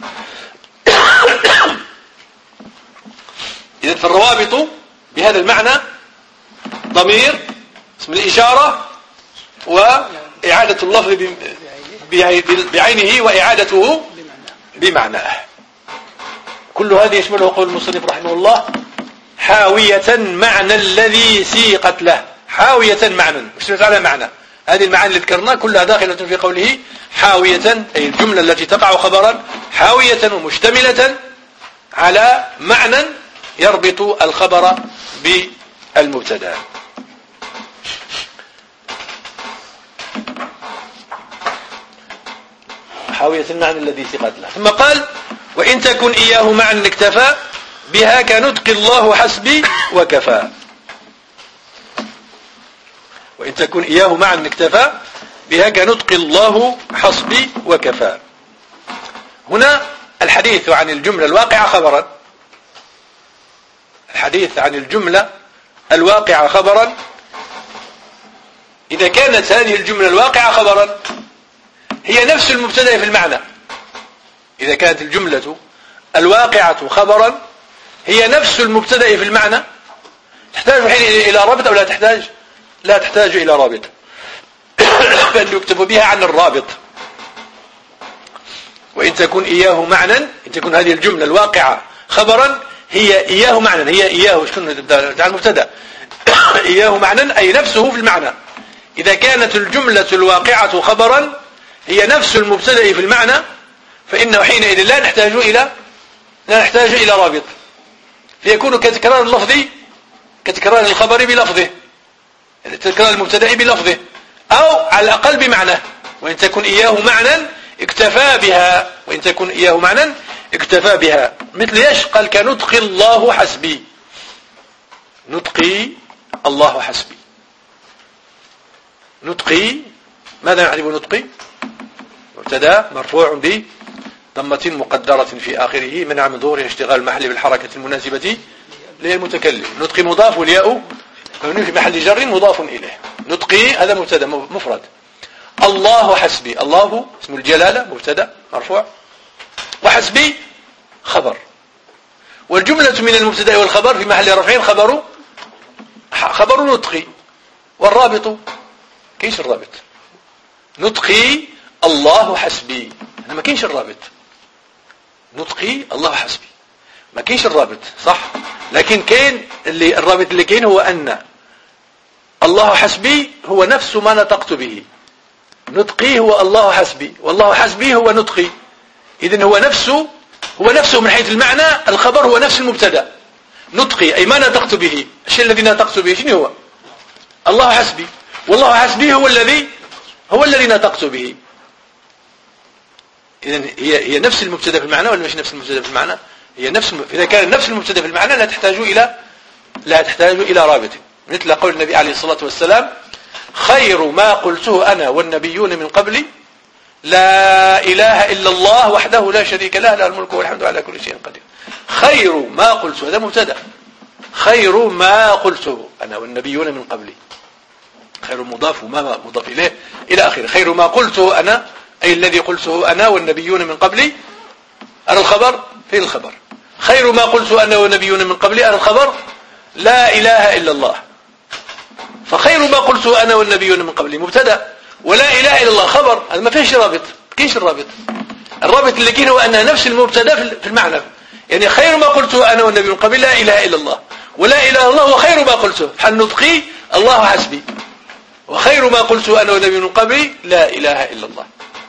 إذن فالروابط بهذا المعنى ضمير اسم الإشارة وإعادة اللفظ بعينه وإعادته بمعناه. كل هذه يشمله قول المصنف رحمه الله حاوية معنى الذي سيقت له. حاوية معنى مش على معنى. هذه المعاني اللي ذكرناها كلها داخلة في قوله حاوية، أي الجملة التي تقع خبرا حاوية ومشتملة على معنى يربط الخبر بالمبتدا. حاوية المعنى الذي سيقت له. ثم قال وإن تكن إياه معنى اكتفى بها كنطق الله حسبي وكفى. وإن تكن إياه معنى اكتفى بها كنطق الله حسبي وكفى. هنا الحديث عن الجملة الواقعة خبرا. الحديث عن الجملة الواقعة خبرا. إذا كانت هذه الجملة الواقعة خبرا هي نفس المبتدأ في المعنى. إذا كانت الجملة الواقعة خبرا هي نفس المبتدأ في المعنى، تحتاج حين إلى رابط أو لا تحتاج؟ لا تحتاج إلى رابط، بل يكتب بها عن الرابط. وإن تكون إياه معنى، إن تكون هذه الجملة الواقعة خبرا هي إياه معنى، هي إياه شكون تاع المبتدأ إياه معنى أي نفسه في المعنى. إذا كانت الجملة الواقعة خبرا هي نفس المبتدأ في المعنى فإنه حينئذ لا نحتاج إلى لا نحتاج إلى رابط، فيكون كتكرار اللفظ كتكرار الخبر بلفظه، تكرار المبتدأ بلفظه أو على الأقل بمعنى. وإن تكن إياه معنى اكتفى بها، وإن تكن إياه معنى اكتفى بها. مثل ايش؟ قال كنطق الله حسبي. نطقي الله حسبي. نطقي ماذا نعرف نطقي؟ مبتدا مرفوع بضمة مقدرة في آخره منع من ظهور اشتغال المحل بالحركة المناسبة للمتكلم. نطقي مضاف والياء في محل جر مضاف إليه. نطقي هذا مبتدا مفرد. الله حسبي، الله اسم الجلالة مبتدا مرفوع وحسبي خبر. والجملة من المبتدا والخبر في محل رفع خبر خبر نطقي. والرابط كيش الرابط؟ نطقي الله حسبي، أنا ما كينش الرابط. نطقي الله حسبي ما كينش الرابط صح، لكن كين اللي الرابط اللي كين هو أن الله حسبي هو نفس ما نطقت به. نطقي هو الله حسبي والله حسبي هو نطقي. إذن هو نفسه هو نفسه من حيث المعنى. الخبر هو نفس المبتدا. نطقي أي ما نطقت به. الشيء الذي نطقت به شنو هو؟ الله حسبي، والله حسبي هو الذي هو الذي نطقت به. إذن هي هي نفس المبتدا في المعنى ولا مش نفس المبتدا في المعنى؟ هي نفس. إذا كان نفس المبتدا في المعنى لا تحتاج إلى لا تحتاج إلى رابط. مثل قول النبي عليه الصلاة والسلام خير ما قلته أنا والنبيون من قبلي لا إله إلا الله وحده لا شريك له له الملك والحمد على كل شيء قدير. خير ما قلته هذا مبتدا. خير ما قلته أنا والنبيون من قبلي، خير مضاف وما مضاف إليه إلى آخره. خير ما قلته أنا أي الذي قلته أنا والنبيون من قبلي. أرى الخبر في الخبر خير ما قلته أنا والنبيون من قبلي. أرى الخبر لا إله إلا الله. فخير ما قلته أنا والنبيون من قبلي مبتدا، ولا إله إلا الله خبر. هذا ما فيش رابط. كيش الرابط؟ الرابط اللي كين هو أنها نفس المبتدا في المعنى. يعني خير ما قلته أنا والنبي من قبل لا إله إلا الله، ولا إله إلا الله وخير ما قلته حل نطقي الله حسبي، وخير ما قلته أنا والنبي من قبل لا إله إلا الله.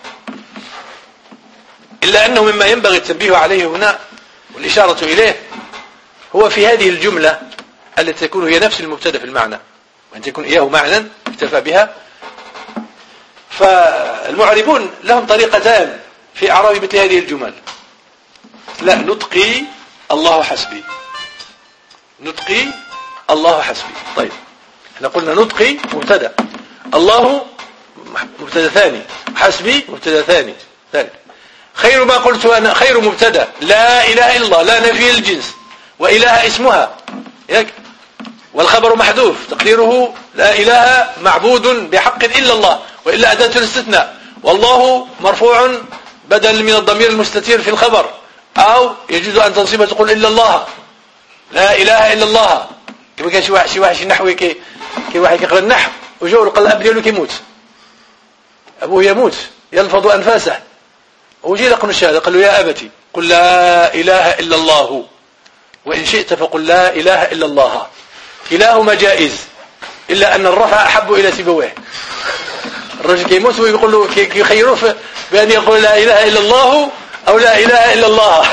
إلا أنه مما ينبغي التنبيه عليه هنا والإشارة إليه هو في هذه الجملة التي تكون هي نفس المبتدا في المعنى وأن تكون إياه معنى اكتفى بها. فالمعربون لهم طريقتان في إعراب مثل هذه الجمل. لا نتقي الله حسبي، نتقي الله حسبي. طيب احنا قلنا نتقي مبتدا، الله مبتدا ثاني، حسبي مبتدا ثاني ثالث. خير ما قلت أنا خير مبتدا، لا إله إلا الله، لا نفي الجنس، وإله اسمها ياك، والخبر محذوف تقديره لا إله معبود بحق إلا الله، وإلا أداة الاستثناء، والله مرفوع بدل من الضمير المستتير في الخبر، أو يجوز أن تنصب تقول إلا الله، لا إله إلا الله. كما كان شي واحد شي واحد شي نحوي كي كي واحد كيقرا النحو وجاو لقى الأب ديالو كيموت، أبوه يموت يلفظ أنفاسه، وجي لقنا الشهادة قال له يا أبتي قل لا إله إلا الله، وإن شئت فقل لا إله إلا الله، كلاهما جائز إلا أن الرفع أحب إلى سيبويه. الرجل كيموت ويقول له كيخيروه بأن يقول لا إله إلا الله أو لا إله إلا الله.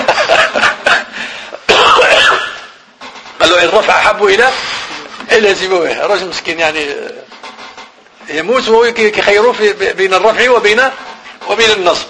قال له إن الرفع أحب إلى إلى سيبويه. الرجل مسكين يعني يموت وهو كيخيروه بين الرفع وبين وبين النصب.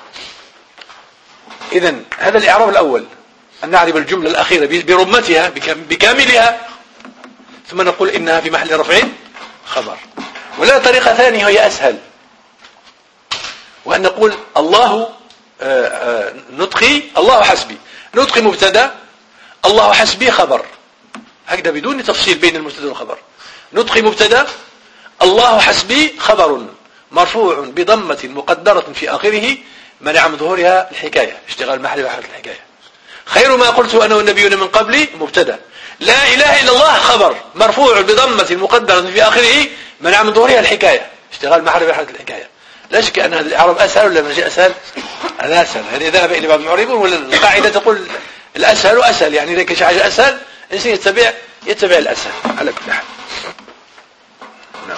إذن هذا الإعراب الأول، أن نعرف الجملة الأخيرة برمتها بكاملها، ثم نقول إنها في محل رفع خبر. ولا طريقة ثانية هي أسهل، وأن نقول الله آآ آآ نتقي الله حسبي، نتقي مبتدا، الله حسبي خبر، هكذا بدون تفصيل بين المبتدا والخبر. نتقي مبتدا، الله حسبي خبر مرفوع بضمة مقدرة في آخره منع من ظهورها الحكاية، اشتغال محل وحركة الحكاية. خير ما قلت أنا والنبيون من قبلي مبتدا، لا إله إلا الله خبر مرفوع بضمة مقدرة في آخره منع من ظهورها الحكاية، اشتغال محل وحركة الحكاية. لا شك أن هذا الإعراب أسهل ولا مش أسهل؟ هذا أسهل. هذه ذهب إلى بعض المعربون، ولا القاعدة تقول الأسهل أسهل، يعني إذا كان شيء حاجة أسهل الإنسان يتبع يتبع الأسهل على كل حال. نعم.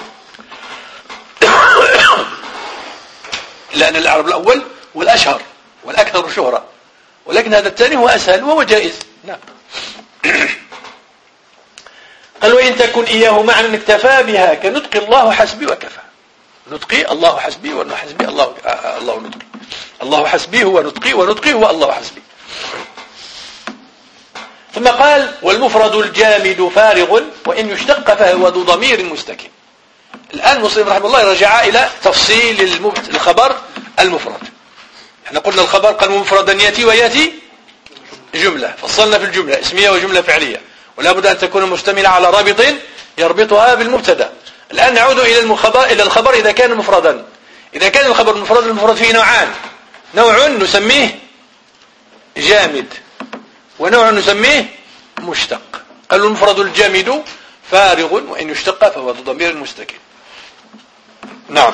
لأن الإعراب الأول هو الأشهر والأكثر شهرة، ولكن هذا الثاني هو أسهل وهو جائز. نعم. قال وإن تكن إياه معنى اكتفى بها كنطق الله حسبي وكفى. نطقي الله حسبي وحسبي الله الله نطقي، الله حسبي هو نطقي ونطقي هو الله حسبي. ثم قال والمفرد الجامد فارغ وإن يشتق فهو ذو ضمير مستكن. الآن المصنف رحمه الله رجع إلى تفصيل الخبر المفرد. احنا قلنا الخبر قال مفردا يأتي ويأتي جملة، فصلنا في الجملة اسمية وجملة فعلية، ولا بد أن تكون مشتملة على رابط يربطها بالمبتدا. الآن نعود إلى الخبر إلى الخبر إذا كان مفردا. إذا كان الخبر المفرد، المفرد فيه نوعان، نوع نسميه جامد ونوع نسميه مشتق. قال المفرد الجامد فارغ وإن يشتق فهو ذو ضمير مستكن. نعم.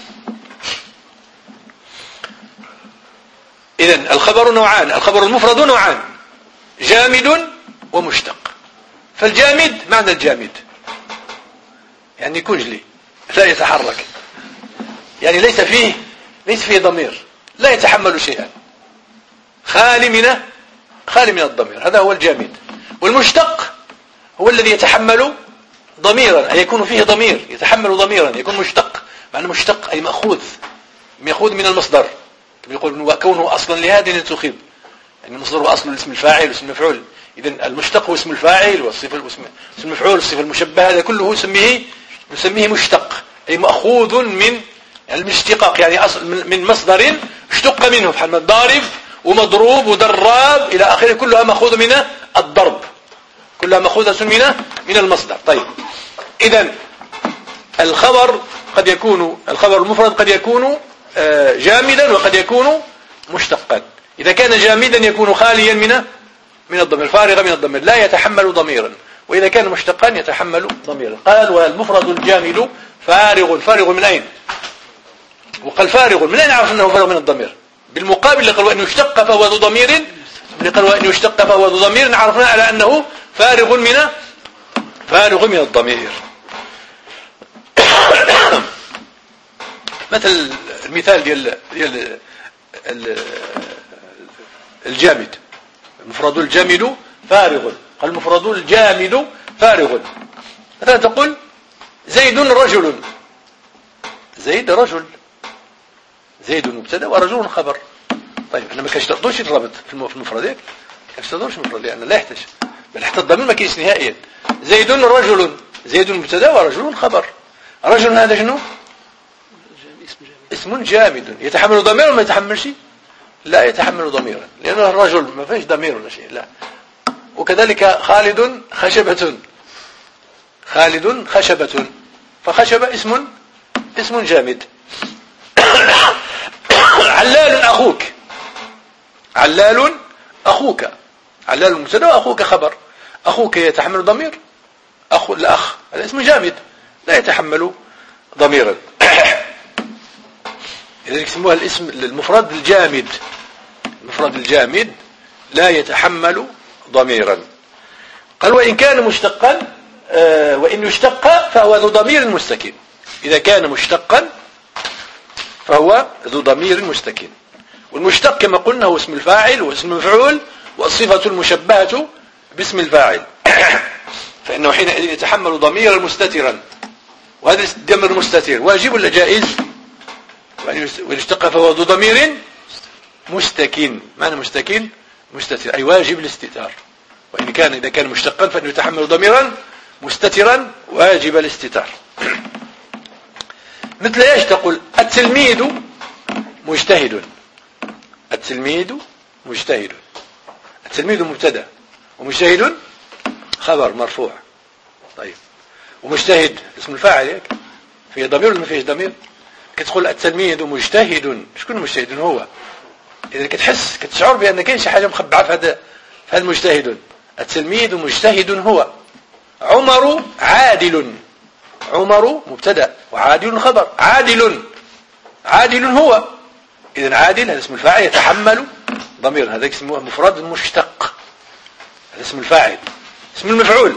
إذن الخبر نوعان، الخبر المفرد نوعان، جامد ومشتق. فالجامد معنى الجامد يعني كجلي لا يتحرك، يعني ليس فيه ليس فيه ضمير، لا يتحمل شيئا، خالي من خالي من الضمير، هذا هو الجامد. والمشتق هو الذي يتحمل ضميرا، أي يكون فيه ضمير، يتحمل ضميرا، يكون مشتق. معنى مشتق أي مأخوذ مأخوذ من المصدر، يقول وكونه أصلا لهذه تخيب، يعني المصدر هو أصل الاسم الفاعل واسم المفعول. إذن المشتق هو اسم الفاعل والصفة اسم المفعول والصفة المشبهة، هذا كله نسميه نسميه مشتق، أي مأخوذ من الاشتقاق، يعني أصل من مصدر اشتق منه، بحال ضارب ومضروب ودراب إلى آخره، كلها مأخوذ من الضرب، كلها مأخوذة من من المصدر. طيب إذن الخبر قد يكون الخبر المفرد قد يكون جامدا وقد يكون مشتقا. إذا كان جامدا يكون خاليا من من الضمير، فارغا من الضمير، لا يتحمل ضميرا. وإذا كان مشتقا يتحمل ضميرا. قال والمفرد الجامد فارغ. فارغ من أين؟ وقال فارغ من أين عرف أنه فارغ من الضمير؟ بالمقابل اللي قال وأن يشتق فهو ذو ضمير، اللي قال وأن يشتق فهو ذو ضمير، عرفنا على أنه فارغ من فارغ من الضمير. مثل المثال ديال ديال الجامد، المفرد الجامد فارغ. قال المفرد الجامد فارغ. مثلا تقول زيد رجل، زيد رجل، زيد مبتدا ورجل خبر. طيب احنا ما كنشترطوش الربط في المفرد، ما كنشترطوش المفرد لان لا يحتاج، بل حتى الضمير ما كاينش نهائيا. زيد رجل، زيد مبتدا ورجل خبر. رجل هذا شنو؟ اسم جامد يتحمل ضمير ولا ما يتحملش؟ لا يتحمل ضميرا، لأن الرجل ما فيش ضمير ولا شيء. لا. وكذلك خالد خشبة، خالد خشبة، فخشبة اسم اسم جامد. علال أخوك، علال أخوك، علال مبتدا وأخوك خبر. أخوك يتحمل ضمير، أخو الأخ هذا اسم جامد لا يتحمل ضميرا. لذلك يسموها الاسم المفرد الجامد، المفرد الجامد لا يتحمل ضميرا. قال وإن كان مشتقا، آه وإن يشتق فهو ذو ضمير مستكن. إذا كان مشتقا فهو ذو ضمير مستكن. والمشتق كما قلنا هو اسم الفاعل واسم المفعول والصفة المشبهة باسم الفاعل. فإنه حينئذ يتحمل ضميرا مستترا، وهذا الضمير المستتر واجب ولا جائز؟ وإن يشتق فهو ذو ضمير مستكن. معنى مستكن؟ مستتر، أي واجب الاستتار. وإن كان إذا كان مشتقا فإنه يتحمل ضميرا مستترا واجب الاستتار. مثل ايش تقول؟ التلميذ مجتهد، التلميذ مجتهد. التلميذ مبتدا ومجتهد خبر مرفوع. طيب ومجتهد اسم الفاعل ياك فيه ضمير ولا ما فيهش ضمير؟ كتقول التلميذ مجتهد، شكون مجتهد؟ هو. اذا كتحس كتشعر بان كاين شي حاجه مخبعه في هذا في هذا المجتهد. التلميذ مجتهد هو. عمر عادل، عمر مبتدا وعادل خبر. عادل، عادل هو. اذا عادل هذا اسم الفاعل يتحمل ضمير، هذا اسمه مفرد مشتق، هذا اسم الفاعل. اسم المفعول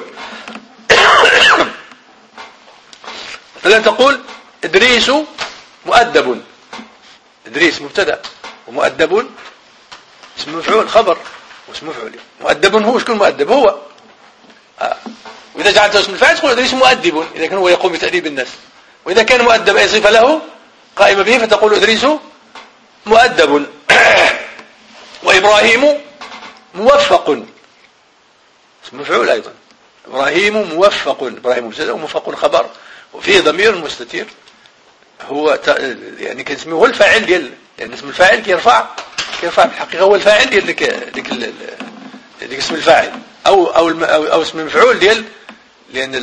مثلا تقول ادريس مؤدب، ادريس مبتدا ومؤدب اسم مفعول خبر واسم مفعول. مؤدب هو، شكون مؤدب؟ هو. آه. واذا جعلته اسم الفاعل تقول ادريس مؤدب اذا كان هو يقوم بتأديب الناس. واذا كان مؤدب اي صفه له قائمه به فتقول ادريس مؤدب. وابراهيم موفق اسم مفعول ايضا. ابراهيم موفق، ابراهيم مبتدا وموفق خبر وفيه ضمير مستتير هو يعني كنسميه هو الفاعل ديال، يعني اسم الفاعل كيرفع كيرفع في الحقيقه هو الفاعل ديال ديك ديك ديك اسم الفاعل او او او, أو اسم المفعول ديال، لان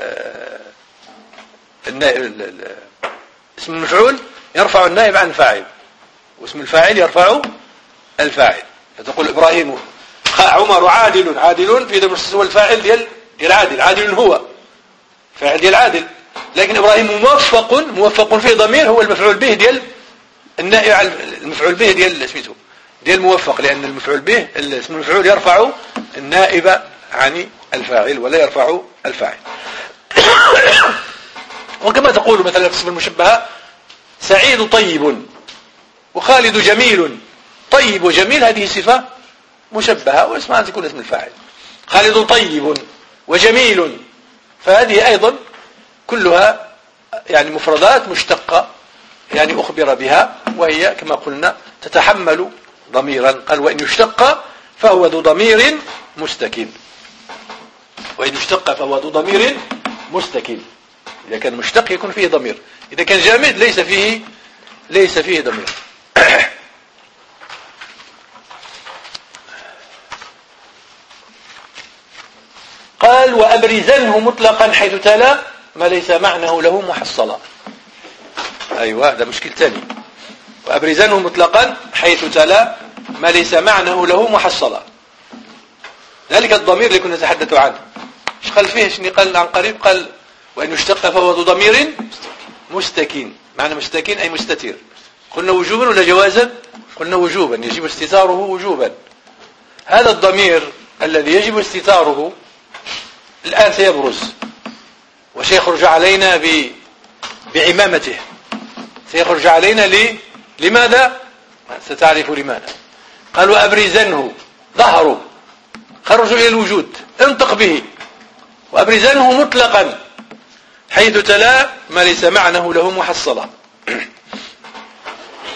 النائب اسم المفعول يرفع النائب عن الفاعل واسم الفاعل يرفع الفاعل. فتقول ابراهيم عمر عادل، عادل في ضمير هو الفاعل ديال ديال عادل، عادل هو فاعل ديال عادل. لكن ابراهيم موفق، موفق فيه ضمير هو المفعول به ديال النائب، المفعول به ديال سميتو ديال موفق، لان المفعول به اسم المفعول يرفع النائب عن الفاعل ولا يرفع الفاعل. وكما تقول مثلا في اسم المشبهه سعيد طيب وخالد جميل. طيب وجميل هذه صفه مشبهه واسمها تكون اسم الفاعل. خالد طيب وجميل فهذه ايضا كلها يعني مفردات مشتقه يعني اخبر بها، وهي كما قلنا تتحمل ضميرا. قال وان يشتق فهو ذو ضمير مستكن، وان يشتق فهو ذو ضمير مستكن. اذا كان مشتق يكون فيه ضمير، اذا كان جامد ليس فيه ليس فيه ضمير. قال وأبرزنه مطلقا حيث تلا ما ليس معناه له محصلا. أيوة هذا مشكل ثاني. وأبرزنه مطلقا حيث تلا ما ليس معناه له محصلا. ذلك الضمير اللي كنا نتحدث عنه ايش قال فيه؟ شنو قال عن قريب؟ قال وأن يشتق فهو ذو ضمير مستكين. معنى مستكين أي مستتر. قلنا وجوبا ولا جوازا؟ قلنا وجوبا، يجب استتاره وجوبا. هذا الضمير الذي يجب استتاره الآن سيبرز وسيخرج علينا ب... بعمامته، سيخرج علينا ل... لماذا؟ ستعرف لماذا. قال وأبرزنه ظهره، خرج إلى الوجود، انطق به. وأبرزنه مطلقا حيث تلا ما ليس معناه له محصلا.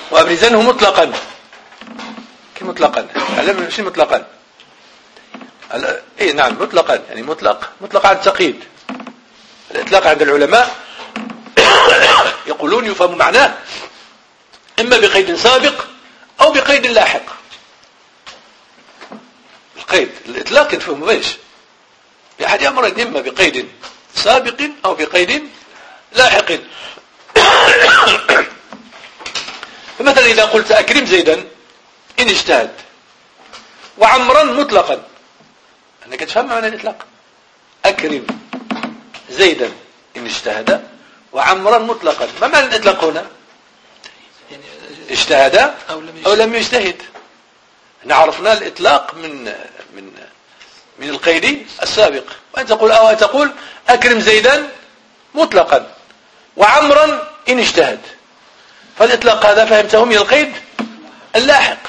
وأبرزنه مطلقا. كي مطلقا علم شيء مطلقا اي نعم مطلقا يعني مطلق مطلق على التقييد. الإطلاق عند العلماء يقولون يفهم معناه إما بقيد سابق أو بقيد لاحق. القيد الإطلاق يفهم بيش بأحد أمرين، إما بقيد سابق أو بقيد لاحق. فمثلا إذا قلت أكرم زيدا إن اجتهد وعمرا مطلقا، أنك تفهم معنى الإطلاق. أكرم زيدا إن اجتهد وعمرا مطلقا، ما معنى الإطلاق هنا؟ اجتهد أو لم يجتهد. عرفنا الإطلاق من من من القيد السابق. وأن تقول أو تقول أكرم زيدا مطلقا وعمرا إن اجتهد، فالإطلاق هذا فهمته من القيد اللاحق.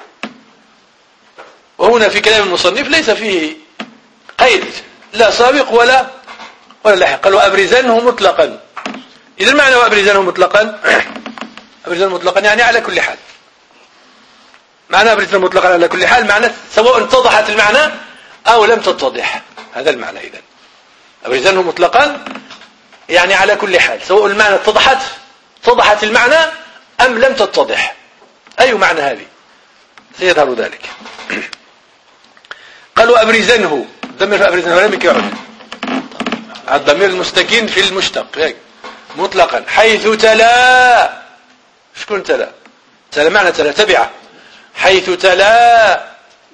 وهنا في كلام المصنف ليس فيه قيد لا سابق ولا ولا لاحق. قال وأبرزنه مطلقا. إذا معنى وأبرزنه مطلقا أبرزنه مطلقا يعني على كل حال. معنى أبرزنه مطلقا على كل حال معنى سواء اتضحت المعنى أو لم تتضح. هذا المعنى. إذن أبرزنه مطلقا يعني على كل حال، سواء المعنى اتضحت اتضحت المعنى أم لم تتضح. أي معنى هذه سيظهر ذلك. قالوا أبرزنه الضمير في أبرزنه لم يكن الضمير المستكين في المشتق مطلقا حيث تلا. شكون تلا؟ تلا معنى تلا تبعه. حيث تلا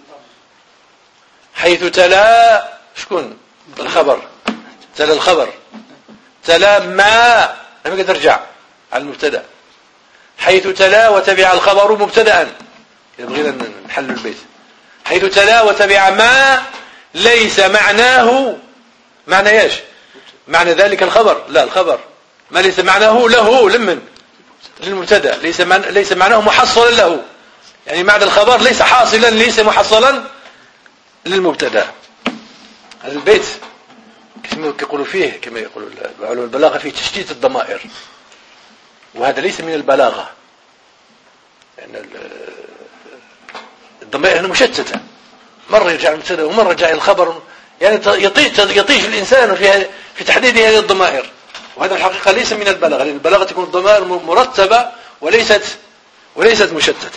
حيث تلا شكون؟ الخبر. تلا الخبر. تلا ما لم يقدر ترجع على المبتدا. حيث تلا وتبع الخبر مبتدا. يبغينا نحل البيت. حيث تلا وتبع ما ليس معناه معنى ايش؟ معنى ذلك الخبر. لا الخبر ما ليس معناه له لمن للمبتدا، ليس معنى ليس معناه محصلا له، يعني معنى الخبر ليس حاصلا ليس محصلا للمبتدا. هذا البيت كما يقولوا فيه كما يقولوا علماء البلاغه فيه تشتيت الضمائر، وهذا ليس من البلاغه، لان يعني الضمائر هنا مشتته، مره يرجع المبتدا ومره يرجع الخبر، يعني يطيش يطيش الانسان في في تحديد هذه الضمائر، وهذا الحقيقه ليس من البلاغه، لان البلاغه تكون الضمائر مرتبه وليست وليست مشتته.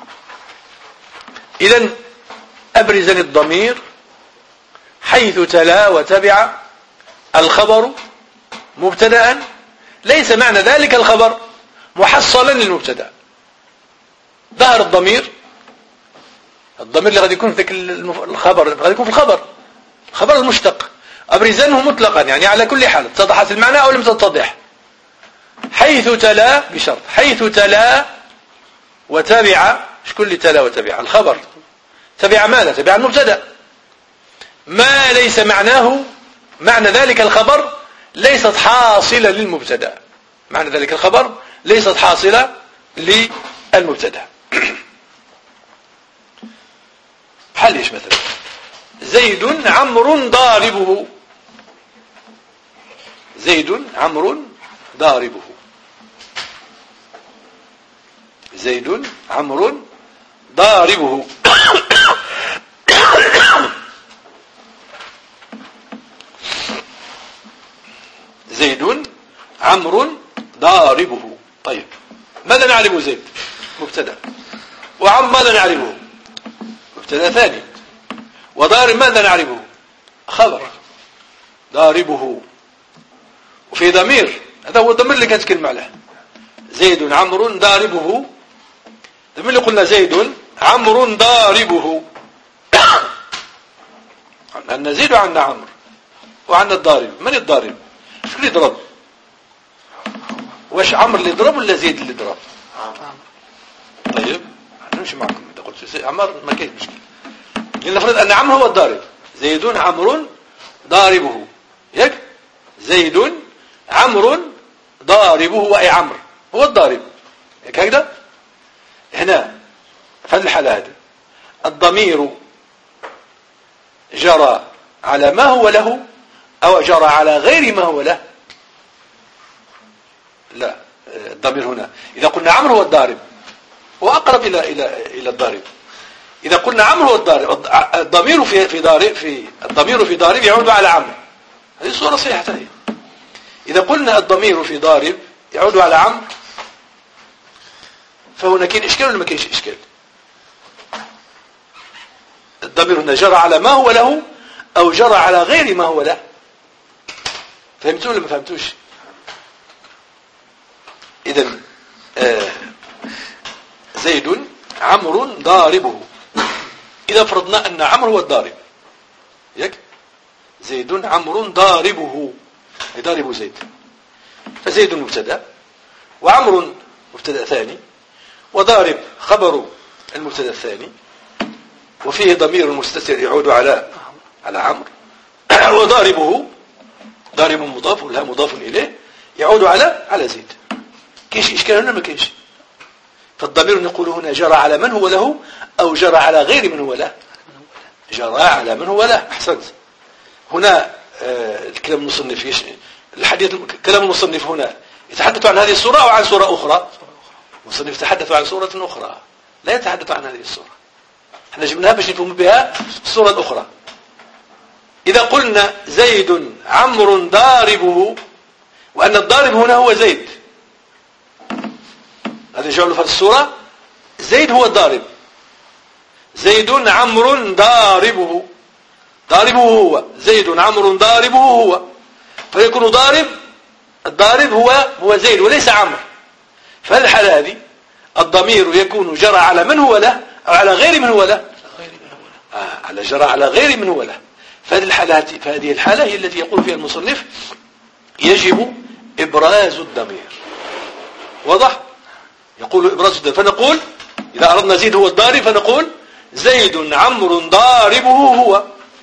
إذن أبرزن الضمير حيث تلا وتبع الخبر مبتدأ ليس معنى ذلك الخبر محصلا للمبتدأ. ظهر الضمير الضمير اللي قد يكون في الخبر قد يكون في الخبر الخبر المشتق. أبرزنه مطلقا يعني على كل حال اتضحت المعنى أو لم تتضح. حيث تلا بشرط حيث تلا وتبع شكون اللي تلا وتبع؟ الخبر. تبع ماذا؟ تبع المبتدا. ما ليس معناه معنى ذلك الخبر ليست حاصلة للمبتدا، معنى ذلك الخبر ليست حاصلة للمبتدا. حل ايش مثلا؟ زيد عمرو ضاربه. زيد عمرو ضاربه. زيد عمرو ضاربه. زيد عمرو ضاربه. طيب ماذا نعرف زيد؟ مبتدا. وعم ماذا نعرفه؟ مبتدا ثاني. وضارب ماذا نعرفه؟ خبر. ضاربه وفي ضمير، هذا هو الضمير اللي كنتكلم عليه. زيد عمرو ضاربه، الضمير اللي قلنا زيد عمرو ضاربه. عندنا زيد وعندنا عمرو وعندنا الضارب. من الضارب؟ شكون اللي يضرب؟ واش عمرو اللي يضرب ولا زيد اللي يضرب؟ طيب نمشي معكم. اذا قلت عمر ما كاين مشكل، لنفرض ان عمرو هو الضارب. زيد عمرو ضاربه، ياك؟ زيد عمرو ضاربه، اي عمرو هو الضارب، ياك هكذا؟ هنا في هذه الحالة هذه الضمير جرى على ما هو له أو جرى على غير ما هو له؟ لا، الضمير هنا إذا قلنا عمرو هو الضارب وأقرب إلى إلى إلى الضارب. إذا قلنا عمرو هو الضارب، الضمير في في ضارب في الضمير في ضارب يعود على عمرو، هذه الصورة صحيحة هي. إذا قلنا الضمير في ضارب يعود على عمرو فهنا كاين إشكال ولا ما كاينش إشكال؟ الضمير هنا جرى على ما هو له أو جرى على غير ما هو له. فهمتوا ولا ما فهمتوش؟ إذن آه زيد عمرو ضاربه. إذا فرضنا أن عمرو هو الضارب، ياك؟ زيد عمرو ضاربه، ضارب زيد، فزيد مبتدا وعمرو مبتدا ثاني وضارب خبر المبتدا الثاني وفيه ضمير مستتر يعود على على عمرو وضاربه ضارب مضاف لها مضاف إليه يعود على على زيد. كاينش إشكال هنا ما كاينش؟ فالضمير نقول هنا جرى على من هو له أو جرى على غير من هو له. جرى على من هو له. أحسنت. هنا آه الكلام المصنف يش... الحديث كلام المصنف هنا يتحدث عن هذه الصورة أو عن صورة أخرى؟ المصنف يتحدث عن صورة أخرى لا يتحدث عن هذه الصورة. احنا جبناها باش نفهم بها الصورة الأخرى. إذا قلنا زيد عمرو ضاربه وأن الضارب هنا هو زيد، هذا جعله في الصورة زيد هو الضارب. زيد عمرو ضاربه، ضاربه هو زيد عمرو ضاربه هو، فيكون ضارب الضارب هو هو زيد وليس عمرو. فهذه الحالة هذه الضمير يكون جرى على من هو له أو على غير من هو له؟ آه على جرى على غير من هو له. فهذه الحالة فهذه الحالة هي التي يقول فيها المصنف يجب إبراز الضمير. واضح؟ يقول إبراز الضمير، فنقول إذا أردنا زيد هو الضارب فنقول زيد عمرو ضاربه هو،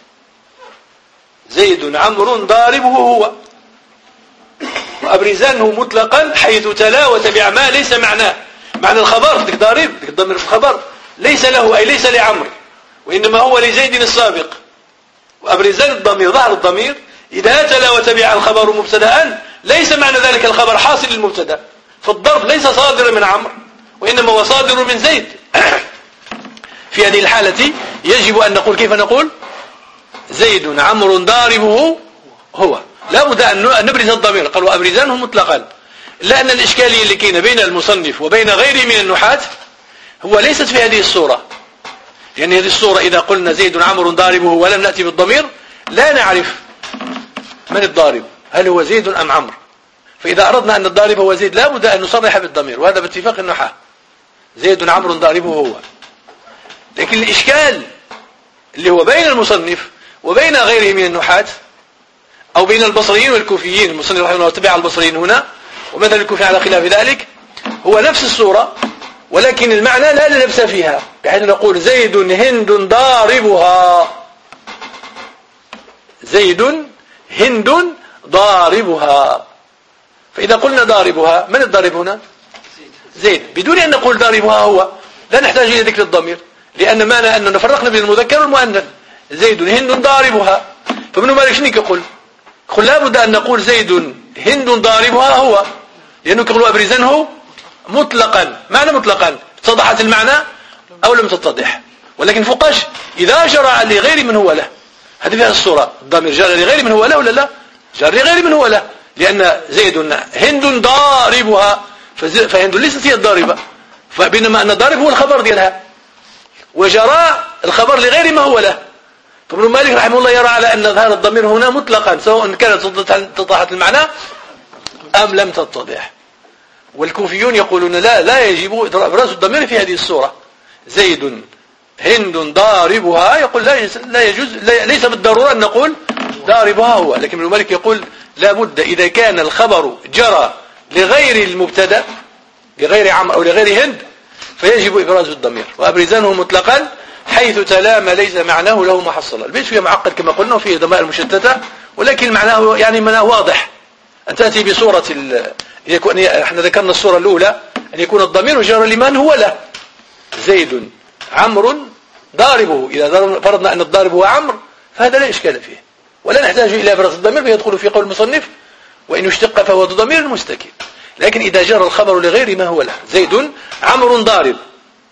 زيد عمرو ضاربه هو، وأبرزانه مطلقا حيث تلا وتبع ما ليس معناه. معنى الخبر ذلك ضارب ذلك الضمير في الخبر ليس له أي ليس لعمرو وإنما هو لزيد السابق. وأبرزان الضمير ظهر الضمير إذا تلا وتبع الخبر مبتدأ ليس معنى ذلك الخبر حاصل للمبتدأ، فالضرب ليس صادرا من عمرو وإنما هو صادر من زيد. في هذه الحالة يجب أن نقول كيف نقول زيد عمرو ضاربه هو، لا بد أن نبرز الضمير. قال وأبرزانه مطلقا، لأن الإشكالية اللي كاينه بين المصنف وبين غيره من النحاة هو ليست في هذه الصورة. يعني هذه الصورة إذا قلنا زيد عمرو ضاربه ولم نأتي بالضمير لا نعرف من الضارب، هل هو زيد أم عمرو. فإذا أردنا أن الضارب هو زيد لا بد أن نصرح بالضمير، وهذا باتفاق النحاة زيد عمرو ضاربه هو. لكن الإشكال اللي هو بين المصنف وبين غيره من النحاة أو بين البصريين والكوفيين، المصنف رحمه الله تبع البصريين هنا ومثل الكوفي على خلاف ذلك، هو نفس الصورة ولكن المعنى لا لبس فيها، بحيث نقول زيد هند ضاربها، زيد هند ضاربها. فإذا قلنا ضاربها، من الضارب هنا؟ زيد، بدون أن نقول ضاربها هو، لا نحتاج إلى ذكر الضمير، لأن معنى أننا فرقنا بين المذكر والمؤنث. زيد هند ضاربها، فابن مالك شنو يقول؟ يقول لا بد أن نقول زيد هند ضاربها هو، لأنه يقول أبرزنه مطلقا. معنى مطلقا اتضحت المعنى أو لم تتضح؟ ولكن فوقاش إذا جرى لغير من هو له، هذه فيها الصورة، الضمير جرى لغير من هو له ولا لا؟ جرى لغير من هو له، لأن زيد هند ضاربها، فهند ليست هي الضاربة، فبينما أن الضارب هو الخبر ديالها، وجرى الخبر لغير ما هو له. فابن مالك رحمه الله يرى على أن ظهر الضمير هنا مطلقا سواء كانت اتضحت المعنى أم لم تتضح. والكوفيون يقولون لا لا يجب إبراز الضمير في هذه الصورة. زيد هند ضاربها، يقول لا لا يجوز، لا ليس بالضرورة أن نقول ضاربها هو، لكن ابن مالك يقول لا بد إذا كان الخبر جرى لغير المبتدا لغير عمرو أو لغير هند فيجب إبراز الضمير وأبرزانه مطلقا حيث تلا ما ليس معناه له محصلا. البيت فيه معقد كما قلنا وفيه ضمائر مشتتة، ولكن معناه يعني معناه واضح. أن تأتي بصورة ال... يكون احنا ذكرنا الصورة الأولى أن يكون الضمير جرى لمن هو له، زيد عمرو ضاربه، إذا فرضنا أن الضارب هو عمرو فهذا لا إشكال فيه ولا نحتاج إلى إبراز الضمير، فيدخل في قول المصنف وإن اشتق فهو ضمير مستكين. لكن إذا جرى الخبر لغير ما هو له، زيد عمرو ضارب،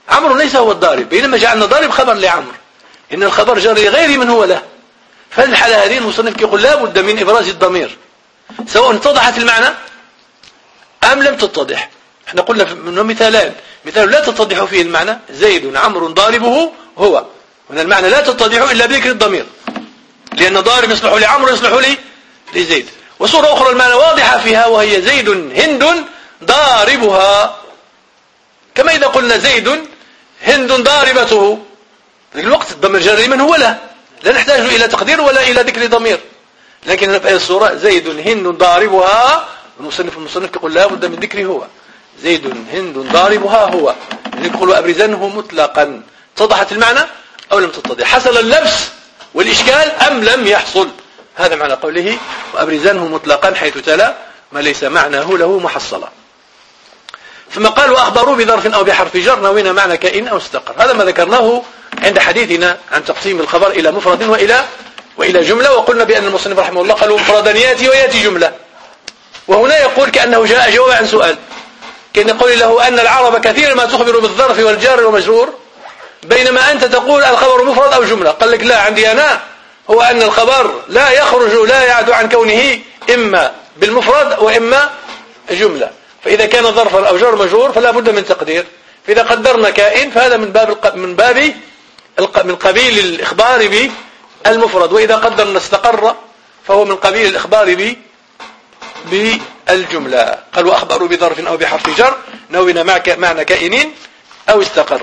عمرو ليس هو الضارب، بينما جعلنا ضارب خبر لعمرو، إن الخبر جر لغير من هو له. فهذه الحالة هذه المصنف يقول لا بد من إبراز الضمير سواء اتضحت المعنى أم لم تتضح. احنا قلنا منه مثالان، مثال لا تتضح فيه المعنى زيد عمرو ضاربه هو، وأن المعنى لا تتضح إلا بذكر الضمير، لأن ضارب يصلح لعمرو يصلح لي لزيد. وصورة أخرى المعنى واضحة فيها وهي زيد هند ضاربها، كما إذا قلنا زيد هند ضاربته، في الوقت الضمير جر من هو له، لا نحتاج إلى تقدير ولا إلى ذكر ضمير. لكن في الصورة زيد هند ضاربها، المصنف المصنف يقول لا بد من ذكره هو، زيد هند ضاربها هو، يقول أبرزنه مطلقا، اتضحت المعنى أو لم تتضح، حصل اللبس والإشكال أم لم يحصل. هذا معنى قوله وأبرزنه مطلقا، حيث تلا ما ليس معناه له محصلا. ثم قال وأخبروا بظرف أو بحرف جر نوينا معنى كائن أو استقر. هذا ما ذكرناه عند حديثنا عن تقسيم الخبر إلى مفرد وإلى وإلى جملة، وقلنا بأن المصنف رحمه الله قالوا مفردا يأتي ويأتي جملة، وهنا يقول كأنه جاء جواب عن سؤال، كان يقول له أن العرب كثيرا ما تخبر بالظرف والجار والمجرور، بينما أنت تقول الخبر مفرد أو جملة. قال لك لا، عندي أنا هو أن الخبر لا يخرج لا يعد عن كونه إما بالمفرد وإما جملة، فإذا كان ظرفا أو جار مجرور فلا بد من تقدير. فإذا قدرنا كائن فهذا من باب من باب من قبيل الإخبار بالمفرد، وإذا قدرنا استقر فهو من قبيل الإخبار بالجملة. قال وأخبروا بظرف أو بحرف جر نوينا معنى كائن أو استقر.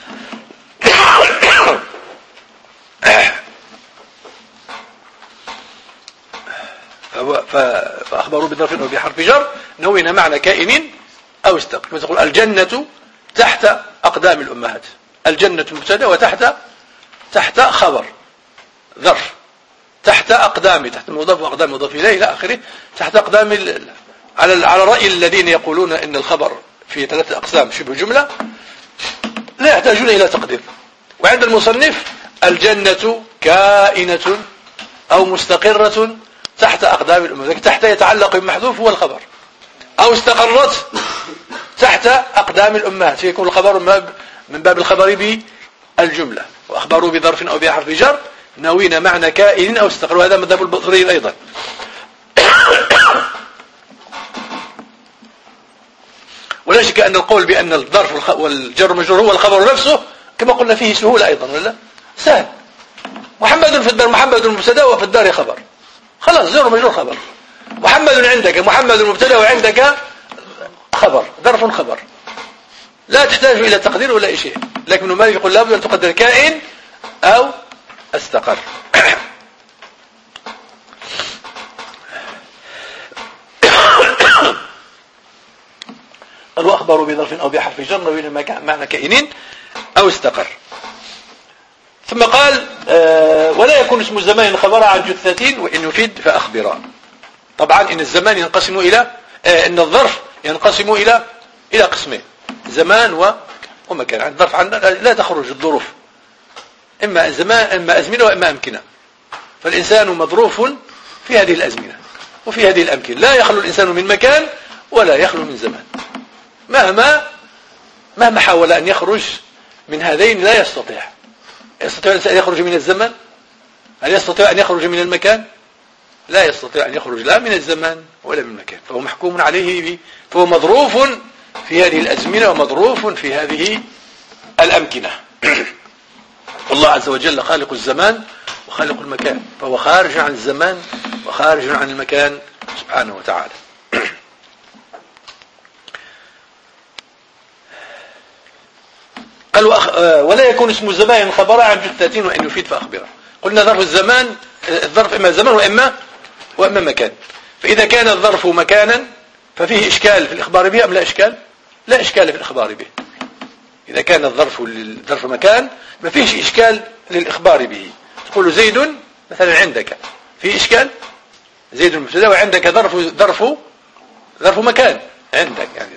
فأخبروا بظرف أو بحرف جر نوينا معنى كائن أو استقر. وتقول الجنة تحت أقدام الأمهات، الجنة مبتدا وتحت تحت خبر ظرف، تحت أقدام، تحت المضاف وأقدام مضاف إليه إلى آخره، تحت أقدام ال... على على رأي الذين يقولون إن الخبر في ثلاثة أقسام شبه جملة لا يحتاجون إلى تقدير. وعند المصنف الجنة كائنة أو مستقرة تحت أقدام الأمهات، تحت يتعلق بمحذوف هو الخبر، أو استقرت تحت أقدام الأمهات فيكون الخبر من باب الخبر بالجملة. وأخبروا بظرف أو بحرف جر نوينا معنى كائن أو استقر، وهذا مذهب البصري أيضا. ولا شك أن القول بأن الظرف والجر مجرور هو الخبر نفسه كما قلنا فيه سهولة أيضا، ولا سهل. محمد في الدار، محمد مبتدا وفي الدار خبر، خلاص جر مجرور خبر. محمد عندك، محمد مبتدا وعندك خبر، ظرف خبر، لا تحتاج إلى تقدير ولا شيء. لكن مالك يقول لابد أن تقدر كائن أو استقر. قالوا أخبروا بظرف أو بحرف جر نوينا معنى كائن أو استقر. ثم قال آه ولا يكون اسم الزمان خبرا عن جثة وإن يفيد فأخبرا. طبعا إن الزمان ينقسم إلى آه إن الظرف ينقسم إلى إلى قسمين، زمان ومكان. عند الظرف عندنا لا تخرج الظروف، إما زمان إما أزمنة وإما أمكنة، فالإنسان مظروف في هذه الأزمنة وفي هذه الأمكنة، لا يخلو الإنسان من مكان ولا يخلو من زمان، مهما مهما حاول أن يخرج من هذين لا يستطيع. يستطيع الإنسان أن يخرج من الزمن؟ هل يستطيع أن يخرج من المكان؟ لا يستطيع أن يخرج لا من الزمان ولا من المكان، فهو محكوم عليه، فهو مظروف في هذه الأزمنة ومظروف في هذه الأمكنة. الله عز وجل خالق الزمان وخالق المكان، فهو خارج عن الزمان وخارج عن المكان سبحانه وتعالى. قال ولا يكون اسم الزمان خبرا عن جثة وإن يفيد فأخبره. قلنا ظرف الزمان الظرف إما زمان وإما وإما مكان. فإذا كان الظرف مكانا ففيه إشكال في الإخبار به أم لا إشكال؟ لا إشكال في الإخبار به. إذا كان الظرف الظرف مكان ما فيش إشكال للإخبار به. تقول زيد مثلا عندك، في إشكال؟ زيد المبتدا وعندك ظرف ظرف ظرف مكان عندك يعني.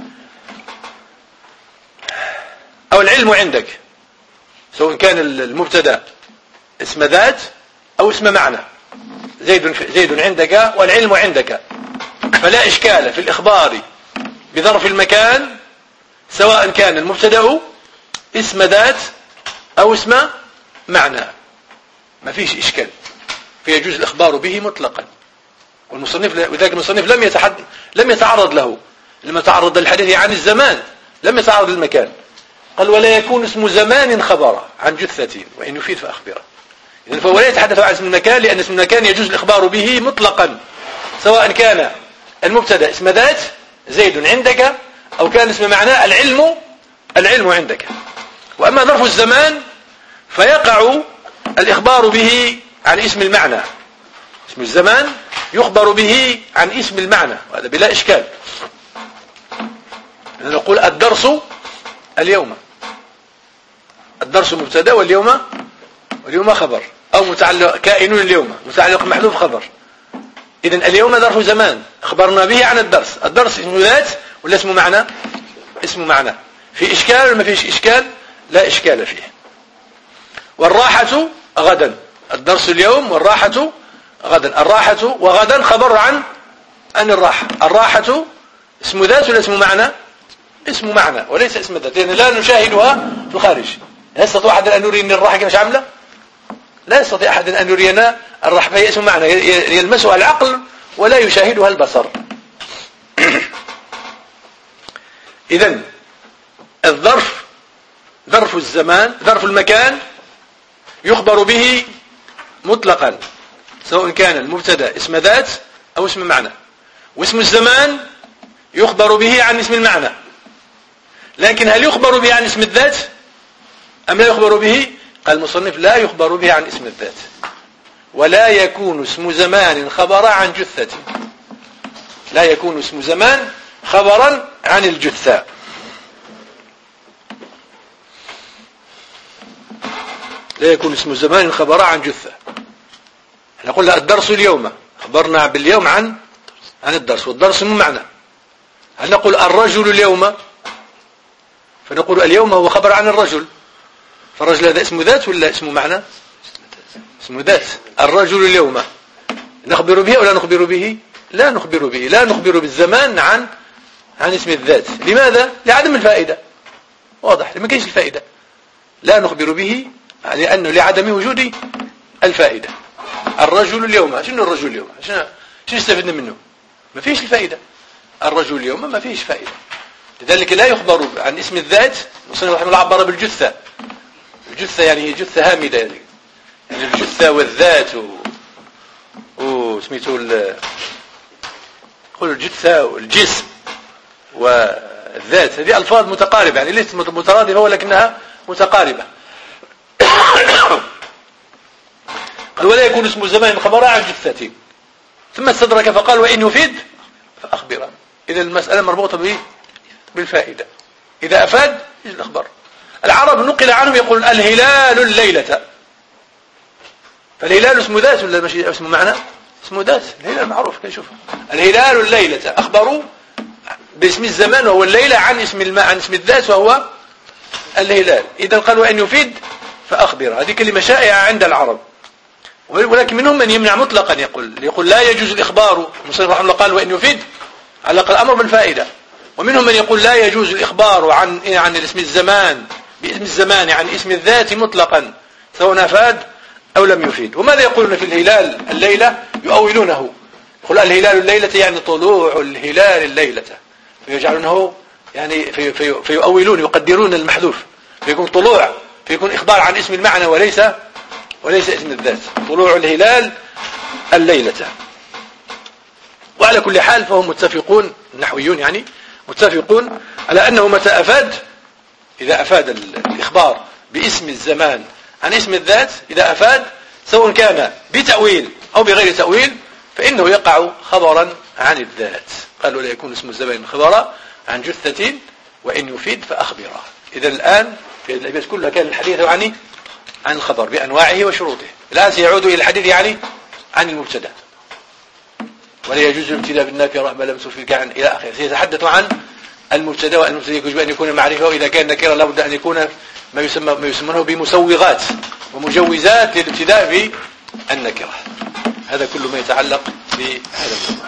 أو العلم عندك، سواء كان المبتدا اسم ذات أو اسم معنى، زيد زيد عندك والعلم عندك، فلا إشكال في الإخبار بظرف المكان سواء كان المبتدا اسم ذات أو اسم معنى ما فيش إشكال، فيجوز الإخبار به مطلقا. والمصنف وذلك المصنف لم يتحد لم يتعرض له، لما تعرض للحديث عن الزمان لم يتعرض للمكان. قال ولا يكون اسم زمان خبرا عن جثة وإن يفيد فأخبره. إذن فهو لا يتحدث عن اسم المكان، لأن اسم المكان يجوز الإخبار به مطلقا، سواء كان المبتدا اسم ذات زيد عندك، أو كان اسم معنى العلم العلم عندك. وأما ظرف الزمان فيقع الإخبار به عن اسم المعنى. اسم الزمان يخبر به عن اسم المعنى، وهذا بلا إشكال. نقول الدرس اليوم، الدرس مبتدا واليوم واليوم خبر، أو متعلق كائن اليوم متعلق محذوف خبر. إذن اليوم ظرف زمان أخبرنا به عن الدرس. الدرس اسم ذات ولا اسم معنى؟ اسم معنى. في إشكال ولا ما فيش إشكال؟ لا إشكال فيه. والراحة غدا، الدرس اليوم والراحة غدا. الراحة وغدا خبر عن عن الراحة. الراحة اسم ذات ولا اسم معنى؟ اسم معنى وليس اسم ذات، لأن لا نشاهدها في الخارج. هل يستطيع أحد أن يريني الراحة كيف عاملة؟ لا يستطيع أحد أن يرينا الراحة، فهي اسم معنى يلمسها العقل ولا يشاهدها البصر. إذن الظرف ظرف الزمان ظرف المكان يخبر به مطلقا، سواء كان المبتدا اسم ذات أو اسم معنى. واسم الزمان يخبر به عن اسم المعنى، لكن هل يخبر به عن اسم الذات أم لا يخبر به؟ قال المصنف لا يخبر به عن اسم الذات. ولا يكون اسم زمان خبرا عن جثة، لا يكون اسم زمان خبرا عن الجثة. لا يكون اسم زمان خبرا عن جثة. احنا قلنا الدرس اليوم، خبرنا باليوم عن عن الدرس، والدرس من معنى. هل نقول الرجل اليوم، فنقول اليوم هو خبر عن الرجل، فالرجل هذا اسم ذات ولا اسم معنى؟ اسم ذات. الرجل اليوم نخبر به ولا نخبر به؟ لا نخبر به، لا نخبر بالزمان عن عن اسم الذات. لماذا؟ لعدم الفائدة. واضح، لما كاينش الفائدة لا نخبر به، لأنه لعدم وجود الفائدة. الرجل اليوم، شنو الرجل اليوم؟ شنو شنو استفدنا منه؟ ما فيش الفائدة. الرجل اليوم ما فيش فائدة، لذلك لا يخبر عن اسم الذات. المصنف رحمه الله عبر بالجثة. الجثة يعني هي جثة هامدة، يعني الجثة والذات و... وسميته ال... قولوا الجثة والجسم والذات، هذه ألفاظ متقاربة، يعني ليست مترادفة ولكنها متقاربة. قال ولا يكون اسم الزمان خبرا عن جثة، ثم استدرك فقال وإن يفيد فأخبره. إذا المسألة مربوطة به بالفائدة، إذا أفاد يجب الأخبار. العرب نقل عنهم يقول الهلال الليلة، فالهلال اسم ذات ولا ماشي اسم معنى؟ اسم ذات. الهلال معروف كيف نشوفه. الهلال الليلة أخبروا باسم الزمان وهو الليلة عن اسم الماء عن اسم الذات وهو الهلال. إذا قال وإن يفيد فأخبره، هذه كلمة شائعة عند العرب، ولكن منهم من يمنع مطلقا، يقول يقول لا يجوز الإخبار. المصنف رحمه الله قال وإن يفيد علق الأمر بالفائدة. ومنهم من يقول لا يجوز الإخبار عن عن اسم الزمان باسم الزمان عن اسم الذات مطلقا، سواء أفاد أو لم يفيد. وماذا يقولون في الهلال الليلة؟ يؤولونه، يقول الهلال الليلة يعني طلوع الهلال الليلة، فيجعلونه يعني في في فيؤولون يقدرون المحذوف، فيكون طلوع، فيكون إخبار عن اسم المعنى وليس وليس اسم الذات. طلوع الهلال الليلة. وعلى كل حال فهم متفقون، النحويون يعني متفقون على أنه متى أفاد، إذا أفاد الإخبار باسم الزمان عن اسم الذات، إذا أفاد سواء كان بتأويل أو بغير تأويل، فإنه يقع خبرا عن الذات. قالوا لا يكون اسم الزمان خبرا عن جثة وإن يفيد فأخبره. إذا الآن في الأبيات كلها كان الحديث عن عن الخبر بأنواعه وشروطه. الآن سيعود إلى الحديث يعني عن المبتدا، ولا يجوز الابتداء بالنكرة ما لم تفيد عن إلى آخره. سيتحدث عن المبتدا، والمبتدا يجب أن يكون معرفة، وإذا كان نكرا لابد أن يكون ما يسمى ما يسمونه بمسوغات ومجوزات للابتداء بالنكرة. هذا كل ما يتعلق بهذا الموضوع.